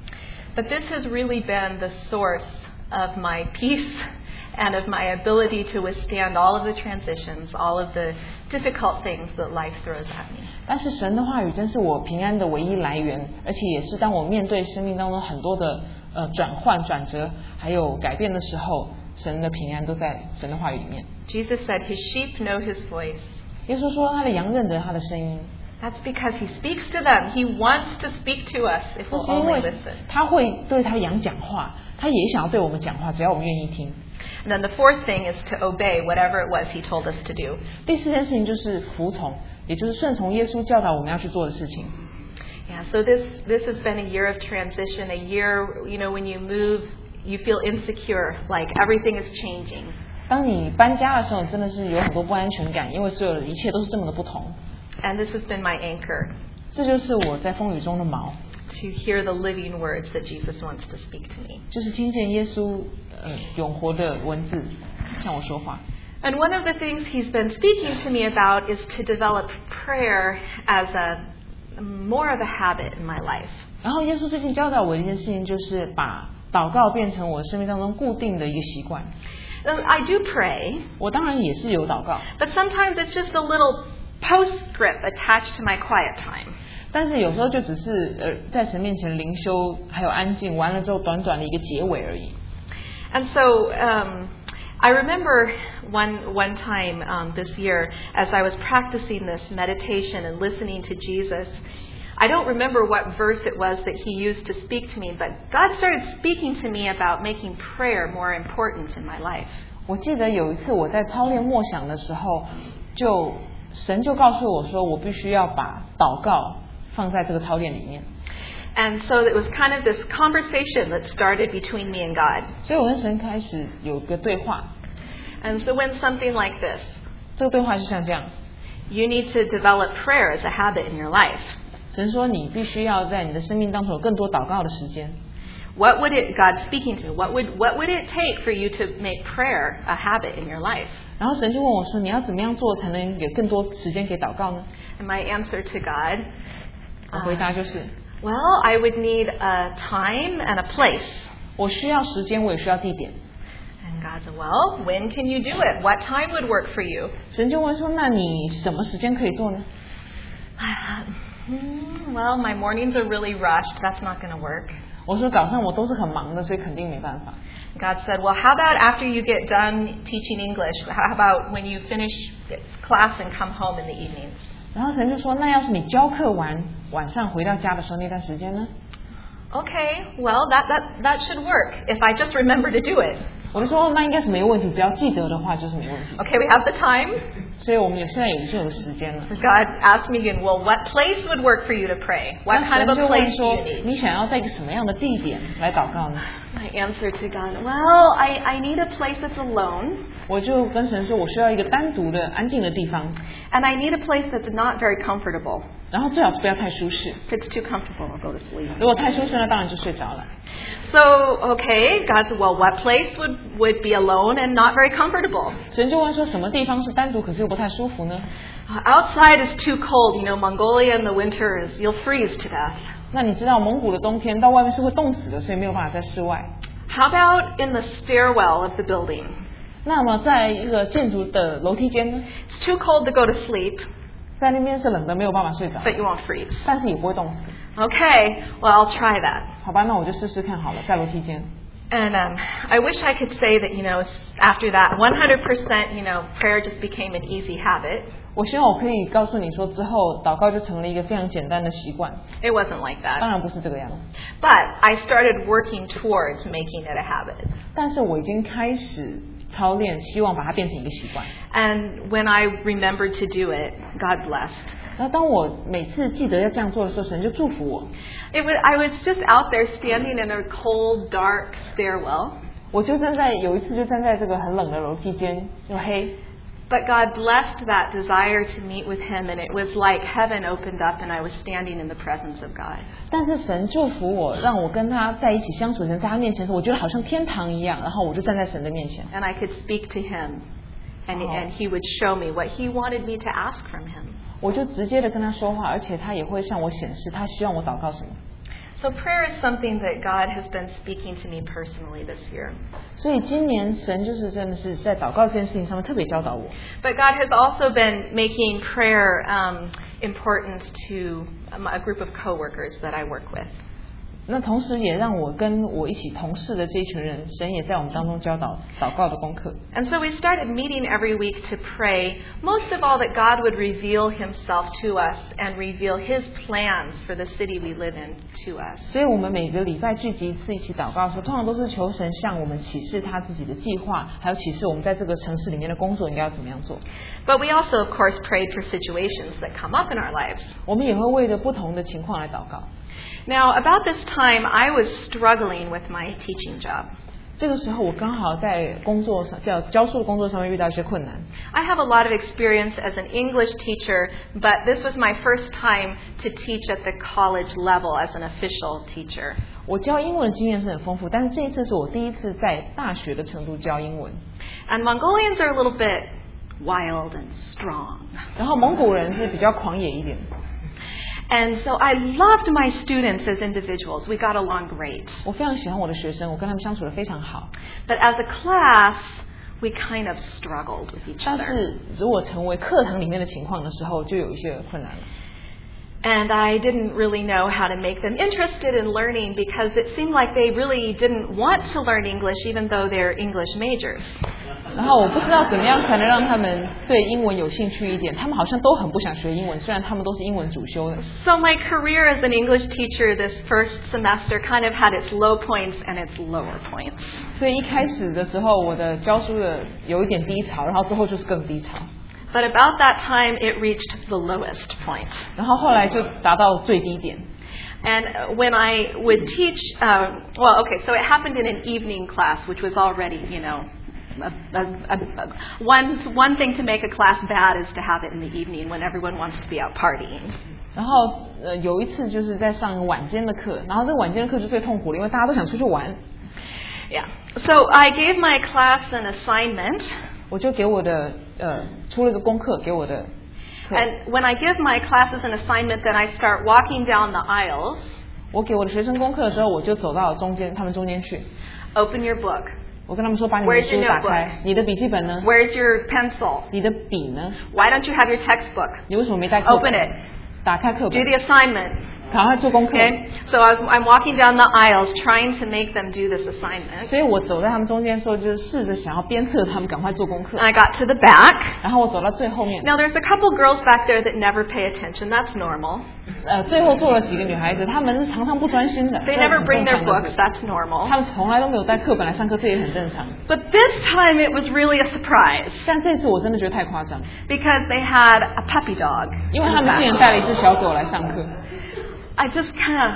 But this has really been the source of my peace and of my ability to withstand all of the transitions, all of the difficult things that life throws at me.
但是神的话语真是我平安的唯一来源，而且也是当我面对生命当中很多的呃转换、转折还有改变的时候，神的平安都在神的话语里面。
Jesus said His sheep know His voice.
耶稣说他的羊认得他的声音，
That's because He speaks to them. He wants to speak to us if
这
we'll
是因
only
为
listen.
他会对他的羊讲话，他也想要对我们讲话，只要我们愿意听。
And then the fourth thing is to obey whatever it was He told us to do.
第四件事情就是服从，也就是顺从耶稣教导我们要去做的事情。
Yeah, so this this has been a year of transition, a year, you know, when you move you feel insecure, like everything is changing.
当你搬家的时候，你真的是有很多不安全感，因为所有的一切都是这么的不同。
And this has been my anchor.
这就是我在风雨中的锚，
To hear the living words that Jesus wants to speak to me.
就是听见耶稣呃永活的文字向我说话。
And one of the things he's been speaking to me about is to develop prayer as a more of a habit in my life.
然后耶稣最近教导我的一件事情，就是把祷告变成我生命当中固定的一个习惯。
I do pray.
我当然也是有祷告，
But sometimes it's just a little postscript attached to my quiet time.
但是有时候就只是呃在神面前灵修，还有安静，完了之后短短的一个结尾而已。
And so um, I remember one one time um, this year as I was practicing this meditation and listening to Jesus. I don't remember what verse it was that he used to speak to me, but God started speaking to me about making prayer more important in my life.
我记得有一次我在操练默想的时候，就神就告诉我说，我必须要把祷告放在这个操练里面。
And so it was kind of this conversation that started between me and God.
所以我跟神开始有个对话。
And so when something like this,
这个对话就像这样，
you need to develop prayer as a habit in your life.
神说你必须要在你的生命当中有更多祷告的时间。
What would it, God speaking to me, what would, what would it take for you to make prayer a habit in your life?
然后神就问我说，你要怎么样做才能有更多时间给祷告呢？
And my answer to God,
我回答就是，
well, I would need a time and a place.
我需要时间，我也需要地点。
And God said, well, when can you do it? What time would work for you?
神就问说，那你什么时间可以做呢？
I thought, hmm, well, my mornings are really rushed. That's not going to work.
我说早上我都是很忙的，所以肯定没办法。
God said, well, how about after you get done teaching English? How about when you finish class and come home in the evenings?
然后神就说，那要是你教课完，晚上回到家的时候那段时间呢？
Okay, well, that, that, that should work if I just remember to do it.
我就说，那应该是没问题，只要记得的话就是没问题。
Okay, we have the time.
所以我们有现在已经有时间了。
God asked me again, well, what place would work for you to pray? What
那
kind
神
of
就
a
问
place do
说
you，need?
你想要在一个什么样的地点来祷告呢？
My answer to God, well, I, I need a place that's alone.
我就跟神说，我需要一个单独的、安静的地方，
And I need a place that's not very comfortable.
然后最好是不要太舒适。
If it's too comfortable, I'll go to sleep.
如果太舒适，那当然就睡着了。
So, okay, God said, well, what place would, would be alone and not very comfortable?
神就问说，什么地方是单独，可是又不太舒服呢？
Uh, outside is too cold. You know, Mongolia in the winter is, you'll freeze to death.
那你知道蒙古的冬天到外面是会冻死的，所以没有办法在室外。
How about in the stairwell of the building?
那么在一个建筑的楼梯间呢，
It's too cold to go to sleep,
在那边是冷的，没有办法睡着，
but you won't freeze.
但是也不会冻死。
Okay, well, I'll try that.
好吧，那我就试试看好了，在楼梯间。
And um, I wish I could say that, you know, after that, one hundred percent, you know, prayer just became an easy habit.
我希望我可以告诉你说，之后祷告就成了一个非常简单的习惯。
It wasn't like
当
that.
然不是这个样子，
But I started working towards making it a habit.
但是我已经开始操练，希望把它变成一个习惯。
And when I remembered to do it, God blessed.
然后当我每次记得要这样做的时候，神就祝福我。
It was, I was just out there standing in a cold, dark stairwell.
我就站在有一次就站在这个很冷的楼梯间，又黑。
But God blessed that desire to meet with Him, and it was like heaven opened up and I was standing in the presence of God.
但是神祝福我，让我跟他在一起相处，神在他面前的时候，我觉得好像天堂一样。然后我就站在神的面前，
And I could speak to Him, and,
Oh.
and He would show me what He wanted me to ask from Him.
我就直接的跟他说话，而且他也会向我显示他希望我祷告什么。
So prayer is something that God has been speaking to me personally this year.
所以今年神就是真的是在祷告这件事情上面特别教导我。
But God has also been making prayer um, important to um, a group of coworkers that I work with.
那同时也让我跟我一起同事的这一群人，神也在我们当中教导祷告的功课。
And so we started meeting every week to pray, most of all that God would reveal Himself to us and reveal His plans for the city we live in to us.
所以我们每个礼拜聚集一次一起祷告的时候，通常都是求神向我们启示他自己的计划，还有启示我们在这个城市里面的工作应该要怎么样做。
But we also, of course, prayed for situations that come up in our lives.
我们也会为着不同的情况来祷告。
Now, about this time, I was struggling with my teaching job.
这个时候我刚好在工作上，叫教书的工作上面遇到一些困难。
I have a lot of experience as an English teacher, but this was my first time to teach at the college level as an official teacher.
我教英文的经验是很丰富，但是这一次是我第一次在大学的程度教英文。
And Mongolians are a little bit wild and strong.
然后蒙古人是比较狂野一点。
And so I loved my students as individuals. We got along great.
我非常喜欢我的学生，我跟他们相处得非常好。
But as a class, we kind of struggled with each
但
other.
是如果成为课堂里面的情况的时候，就有一些困难了。
And I didn't really know how to make them interested in learning because it seemed like they really didn't want to learn English even though they're English majors.
然后我不知道怎么样才能让他们对英文有兴趣一点，他们好像都很不想学英文，虽然他们都是英文主修的。
So my career as an English teacher this first semester kind of had its low points and its lower points.
所以一开始的时候，我的教书的有一点低潮，然后之后就是更低潮。
But about that time, it reached the lowest point.
然后后来就达到最低点。
And when I would teach, uh, well, okay, so it happened in an evening class, which was already, you know, a, a, a, a, one one thing to make a class bad is to have it in the evening when everyone wants to be out partying.
然后呃有一次就是在上晚间的课，然后这个晚间的课就最痛苦了，因为大家都想出去玩。
Yeah. So I gave my class an assignment.
我就给我的呃出了一个功课给我的课。
And when I give my classes an assignment, then I start walking down the aisles.
我给我的学生功课的时候，我就走到中间，他们中间去。
Open your book.
我跟他们说，把你的
Where's
书
your
打
notebook?
开。你的笔记本呢？
Where's your pencil?
你的笔呢？
Why don't you have your textbook?
你为什么没带课本
Open it.
打开课
Do
本，
the assignment.
赶快做功课。
Okay? So I was, I'm walking down the aisles trying to make them do this assignment.
所以我走在他们中间的时候，就是试着想要鞭策他们赶快做功课
And。I got to the back.
然后我走到最后面，
Now there's a couple girls back there that never pay attention. That's normal.
呃，最后坐了几个女孩子，她们是常常不专心的。
They
这
never
很
bring
正
their
常的
books.
事
That's normal.
她们从来都没有带课本来上课，这也很正常。
But this time it was really a surprise
但这次我真的觉得太夸张，
because they had a puppy dog.
因为
in
他
the
们竟然
back.
带了一只小狗来上课。
I just kind of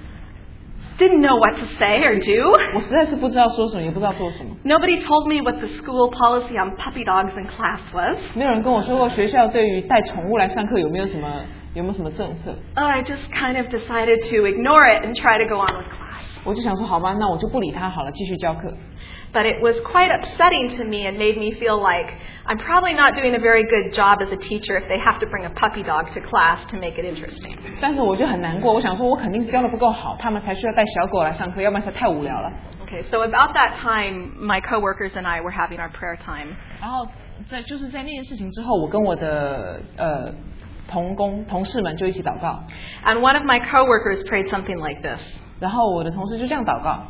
didn't know what to say or do.
我实在是不知道说什么，也不知道做什么。
Nobody told me what the school policy on puppy dogs in class was.
没有人跟我说过学校对于带宠物来上课有没有什么有没有什么政策。
Oh, I just kind of decided to ignore it and try to go on with class.
我就想说，好吧，那我就不理他好了，继续教课。
But it was quite upsetting to me and made me feel like I'm probably not doing a very good job as a teacher if they have to bring a puppy dog to class to make it interesting.
但是我就很难过，我想说，我肯定是教的不够好，他们才需要带小狗来上课，要不然实在太无聊了。
Okay, so about that time, my coworkers and I were having our prayer time.
然后在就是在那件事情之后，我跟我的呃同工同事们就一起祷告，
And one of my coworkers prayed something like this.
然后我的同事就这样祷告。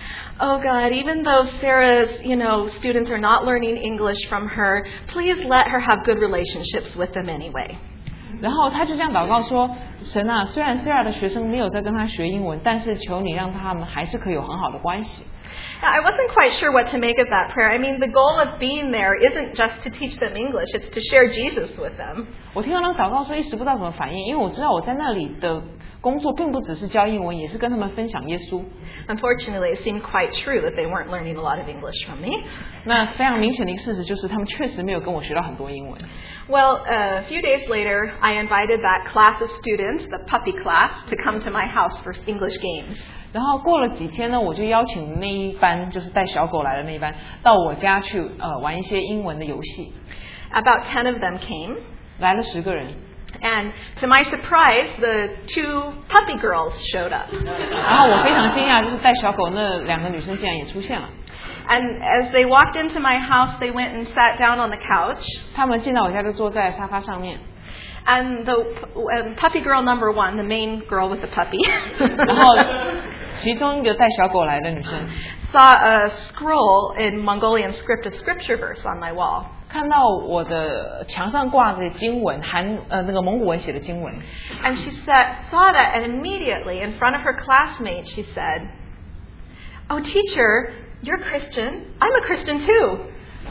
Oh God, even though Sarah's, you know, students are not learning English from her, please let her have good relationships with them anyway.
然后他就这样祷告说：“神啊，虽然 Sarah 的学生没有在跟他学英文，但是求你让他们还是可以有很好的关系。”
Now, I wasn't quite sure what to make of that prayer. I mean, the goal of being there isn't just to teach them English, it's to share Jesus with them.
我听到那个祷告说，一时不知道怎么反应，因为我知道我在那里的工作并不只是教英文，也是跟他们分享耶稣。
Unfortunately, it seemed quite true that they weren't learning a lot of English from me.
那非常明显的一个事实就是，他们确实没有跟我学到很多英文。
Well, uh, a few days later, I invited that class of students, the puppy class, to come to my house for English games.
然后过了几天呢，我就邀请那一班就是带小狗来的那一班到我家去呃玩一些英文的游戏。
About ten of them came.
来了十个人，
And to my surprise, the two puppy girls showed up.
然后我非常惊讶，就是带小狗那两个女生竟然也出现了。
And as they walked into my house, they went and sat down on the couch.
他们进到我家就坐在沙发上面，
And the um, puppy girl number one, the main girl with the puppy,
然后其中一个带小狗来的女生
saw a scroll in Mongolian script, a scripture verse on my wall.
看到我的墙上挂着经文，韩呃那个蒙古文写的经文，
And she said, saw that, and immediately in front of her classmates, she said, "Oh, teacher, you're Christian. I'm a Christian too."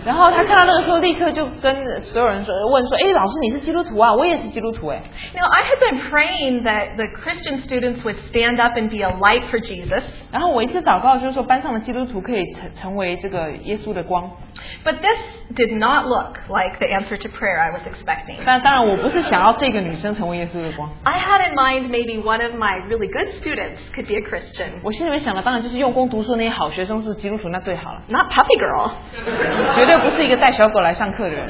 然后他看到那个时候，立刻就跟所有人说问说：“哎，老师你是基督徒啊？我也是基督徒哎。”
Now, I had been praying that the Christian students would stand up and be a light for Jesus.
然后我一直祷告，就是说班上的基督徒可以成成为这个耶稣的光。
But this did not look like the answer to prayer I was expecting.
但当然，我不是想要这个女生成为耶稣的光。
I had in mind maybe one of my really good students could be a Christian.
我心里面想的当然就是用功读书那些好学生是基督徒，那最好了。
Not puppy girl.
绝对不是一个带小狗来上课的人。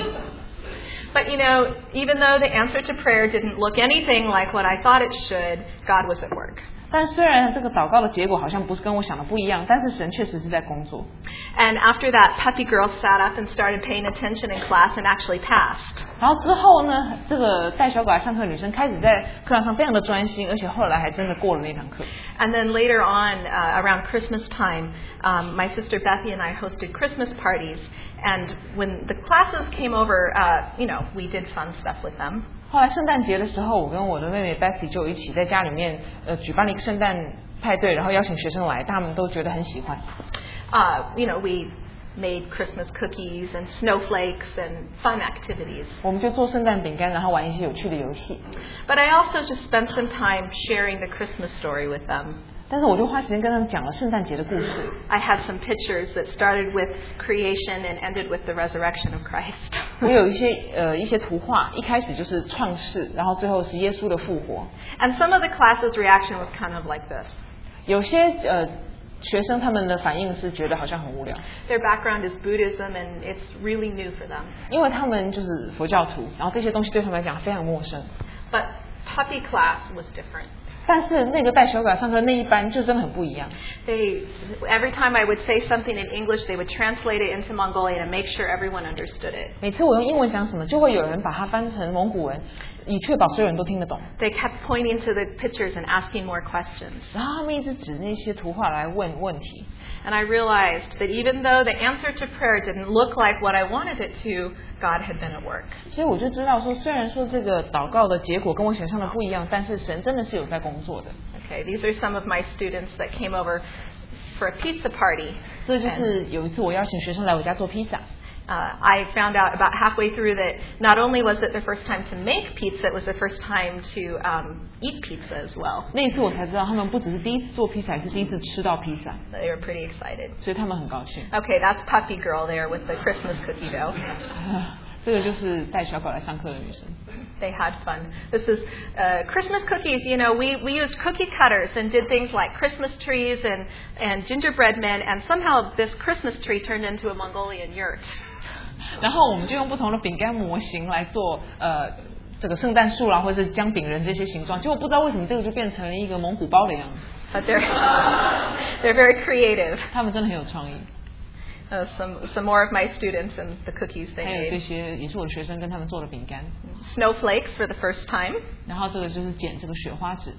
But you know, even though the answer to prayer didn't look anything like what I thought it should, God was at work.
但虽然这个祷告的结果好像不是跟我想的不一样，但是神确实是在工作。
And after that, puppy girl sat up and started paying attention in class and actually passed.
然后之后呢，这个带小狗来上课的女生开始在课堂上非常的专心，而且后来还真的过了那堂课。
And then later on, uh, around Christmas time, um, my sister Bethy and I hosted Christmas parties. And when the classes came over, uh, you know, we did fun stuff with them.
后来圣诞节的时候，我跟我的妹妹 Bessie 就一起在家里面呃举办了一个圣诞派对，然后邀请学生来，他们都觉得很喜欢。
Uh, you know, we made Christmas cookies and snowflakes and fun activities.
我们就做圣诞饼干，然后玩一些有趣的游戏。
But I also just spent some time sharing the Christmas story with them.
但是我就花时间跟他们讲了圣诞节的故事。
I had some pictures that started with creation and ended with the resurrection of Christ.
我有一些呃一些图画，一开始就是创世，然后最后是耶稣的复活。
And some of the classes' reaction was kind of like this.
有些呃学生他们的反应是觉得好像很无聊。
Their background is Buddhism and it's really new for them.
因为他们就是佛教徒，然后这些东西对他们来讲非常陌生。
But puppy class was different.
但是那个带小狗上课那一班就真的很不一样。
They, every time I would say something in English, they would translate it into Mongolian and make sure everyone understood it.
每次我用英文讲什么，就会有人把它翻成蒙古文，以确保所有人都听得懂。
They kept pointing to the pictures and asking more questions.
然后他们一直指那些图画来问问题。
And I realized that even though the answer to prayer didn't look like what I wanted it to, God had been at work.
所以我就知道说，虽然说这个祷告的结果跟我想象的不一样，但是神真的是有在工作的。
Okay, these are some of my students that came over for a pizza party.
这就是有一次我邀请学生来我家做披萨。
Uh, I found out about halfway through that not only was it their first time to make pizza, it was their first time to um, eat pizza as well.
那一次我才知道，他们不只是第一次做披萨，也是第一次吃到披萨。
They were pretty excited.
所以他们很高兴。
Okay, that's Puppy Girl there with the Christmas cookie dough.
这个就是带小狗来上课的女生。
They had fun. This is uh, Christmas cookies. You know, we, we used cookie cutters and did things like Christmas trees and, and gingerbread men, and somehow this Christmas tree turned into a Mongolian yurt.
然后我们就用不同的饼干模型来做呃这个圣诞树啦，或者是姜饼人这些形状，结果不知道为什么这个就变成了一个蒙古包的样子。
But they're they're very creative.
他们真的很有创意。
Uh, some some more of my students and the cookies they
还有这
made.
些也是我的学生跟他们做的饼干。
Snowflakes for the first time.
然后这个就是剪这个雪花纸。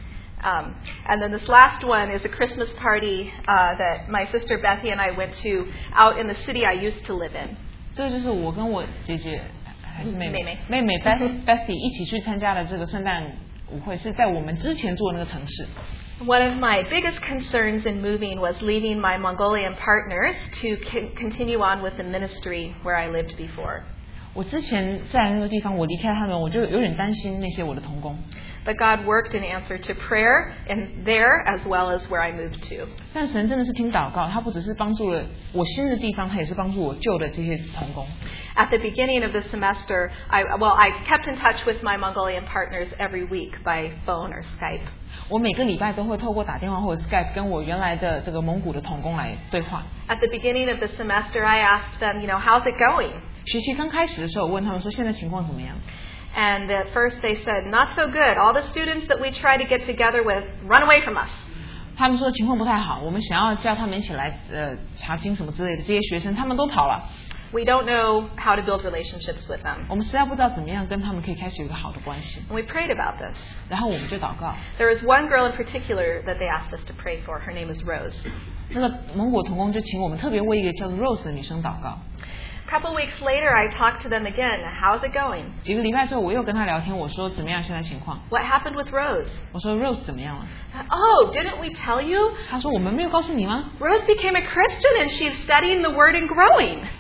Um, and then this last one is a Christmas party uh, that my sister Bethy and I went to out in the city I used to live in.
这个就是我跟我姐姐还是妹妹
妹妹
妹妹 Bessie Bessie 一起去参加的这个圣诞舞会，是在我们之前住的那个城市。
One of my biggest concerns in moving was leaving my Mongolian partners to c- continue on with the ministry where I lived before.
我之前在那个地方，我离开他们，我就有点担心那些我的同工。
But God worked in answer to prayer in there as well as where I moved to.
但神真的是听祷告，他不只是帮助了我新的地方，他也是帮助我旧的这些同工。
At the beginning of the semester, I, well, I kept in touch with my Mongolian partners every week by phone or Skype.
我每个礼拜都会透过打电话或者 Skype 跟我原来的这个蒙古的同工来对话。
At the beginning of the semester, I asked them, you know, how's it going?
学期刚开始的时候，我问他们说现在情况怎么样？
And at first they said, not so good. All the students that we try to get together with run away from us.
他们说情况不太好，我们想要叫他们一起来呃查经什么之类的，这些学生他们都跑了。
We don't know how to build relationships with them.
我们实在不知道怎么样跟他们可以开始有一个好的关系。
And we prayed about this.
然后我们就祷告。
There was one girl in particular that they asked us to pray for. Her name is Rose.
那个蒙古同工就请我们特别为一个叫做 Rose 的女生祷告。
A couple weeks later, I talked to them again. How's it going?
几个礼拜之后，我又跟她聊天，我说怎么样现在情况？
What happened with Rose?
我说 Rose 怎么样了？
Oh, didn't we tell you?
她说我们没有告诉你吗？
Rose became a Christian and she's studying the Word and growing.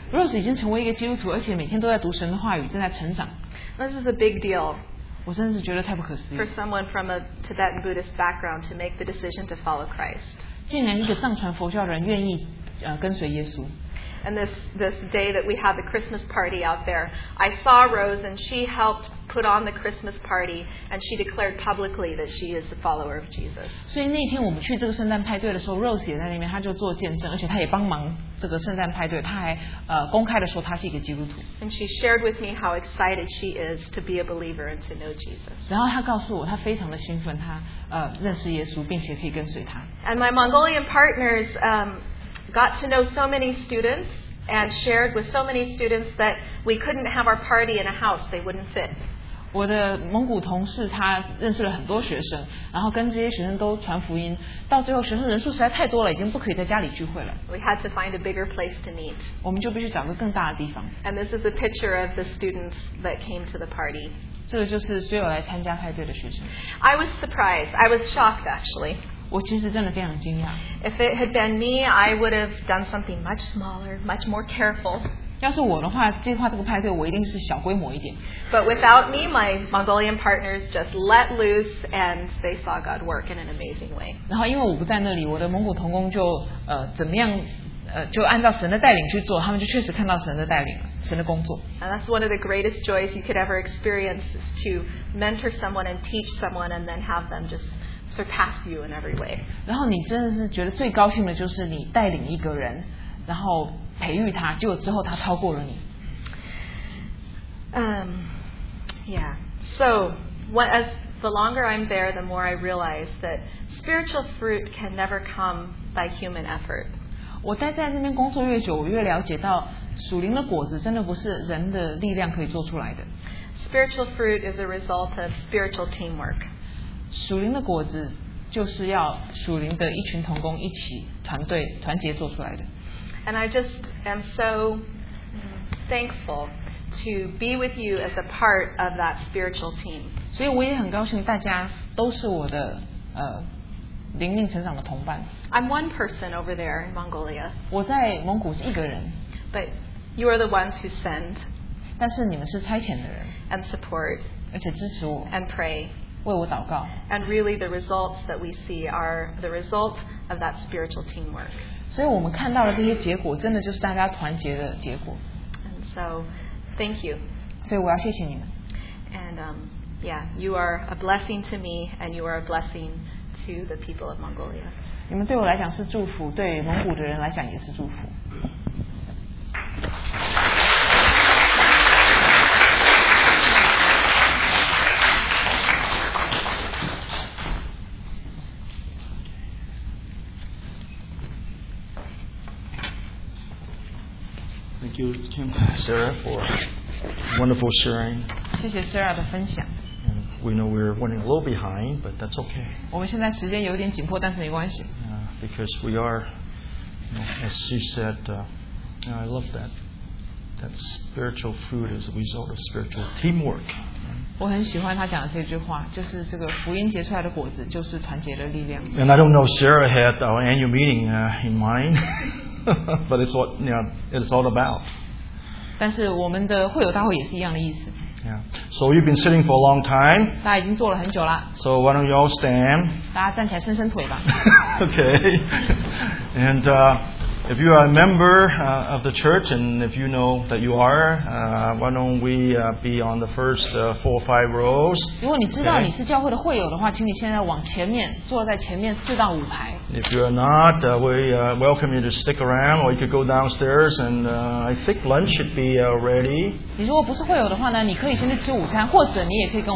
Rose 已经成为一个基督徒，而且每天都在读神的话语，正在成长。
This is a big deal
我真的是觉得太不可思议
for someone from a Tibetan Buddhist background to make the decision to follow Christ.
竟然一个藏传佛教人愿意呃跟随耶稣。
And this, this day that we had the Christmas party out there, I saw Rose and she helped put on the Christmas party and she declared publicly that she is a follower of Jesus.
所以那天我们去这个圣诞派对的时候 ，Rose 也在那边，她就做见证，而且她也帮忙这个圣诞派对，她还呃公开的说她是一个基督徒。
And she shared with me how excited she is to be a believer and to know Jesus.
然后她告诉我，她非常的兴奋，她呃认识耶稣，并且可以跟随他。
And my Mongolian partners um, got to know so many students and shared with so many students that we couldn't have our party in a house. They wouldn't fit.
我的蒙古同事他认识了很多学生，然后跟这些学生都传福音，到最后学生人数实在太多了，已经不可以在家里聚会了。
We had to find a bigger place to meet.
我们就必须找个更大的地方。
And this is a picture of the students that came to the party.
这个就是所有来参加派对的学生。
I was surprised. I was shocked, actually.
我其实真的非常惊讶。
If it had been me, I would have done something much smaller, much more careful.
要是我的话，计划这个派对，我一定是小规模一点。
But without me, my Mongolian partners just let loose and they saw God work in an amazing way.
然后因为我不在那里，我的蒙古同工就呃怎么样呃就按照神的带领去做，他们就确实看到神的带领，神的工作。
And that's one of the greatest joys you could ever experience is to mentor someone and teach someone and then have them just surpass you in every way.
然后你真的是觉得最高兴的就是你带领一个人，然后培育他，结果之后他超过了你。
Um, yeah. So, what, as the longer I'm there, the more I realize that spiritual fruit can never come by human effort.
我待在那边工作越久，我越了解到属灵的果子真的不是人的力量可以做出来的。
Spiritual fruit is a result of spiritual teamwork.
属灵的果子就是要属灵的一群同工一起团队团结做出来的。
And I just am so thankful to be with you as a part of that spiritual team.
所以我也很高兴大家都是我的呃灵命成长的同伴。
I'm one person over there in Mongolia,
我在蒙古是一个人，
but you are the ones who send
但是你们是差遣的人，
and support
而且支持我，
and pray.
为我祷告。
And really the results that we see are the result of that spiritual teamwork.
所以我们看到的这些结果，真的就是大家团结的结果。
And so, thank you.
所以我要谢谢你们。
And um, yeah, you are a blessing to me and you are a blessing to the people of Mongolia.
你们对我来讲是祝福，对蒙古的人来讲也是祝福。
Thank you, Kim, Sarah, for wonderful sharing.
谢谢 Sarah 的分享。
And we know we're running a little behind, but that's okay.
我们现在时间有点紧迫，但是没关系，
Uh, because we are, you know, as she said, uh, I love that. That spiritual fruit is a result of spiritual teamwork.
我很喜欢他讲的这句话，就是这个福音结出来的果子就是团结的力量。
And I don't know, Sarah had our annual meeting uh, in mind, but it's what you know, it's all about.
但是我们的会友大会也是一样的意思。
Yeah. So you've been sitting for a long time.
大家已经做了很久啦，
So why don't you all stand?
大家站起来伸伸腿吧。
Okay. And uh, if you are a member uh, of the church, and if you know that you are, uh, why don't we uh, be on the first uh, four or five rows?
如果你知道你是教会的会友的话，请你现在往前面坐在前面四到五排。
If you're not, uh, we uh, welcome you to stick around, or you could go downstairs, and uh, I think lunch should be uh, ready.
你如果不是会友的话呢，你可以先去吃午餐，或者你也可以跟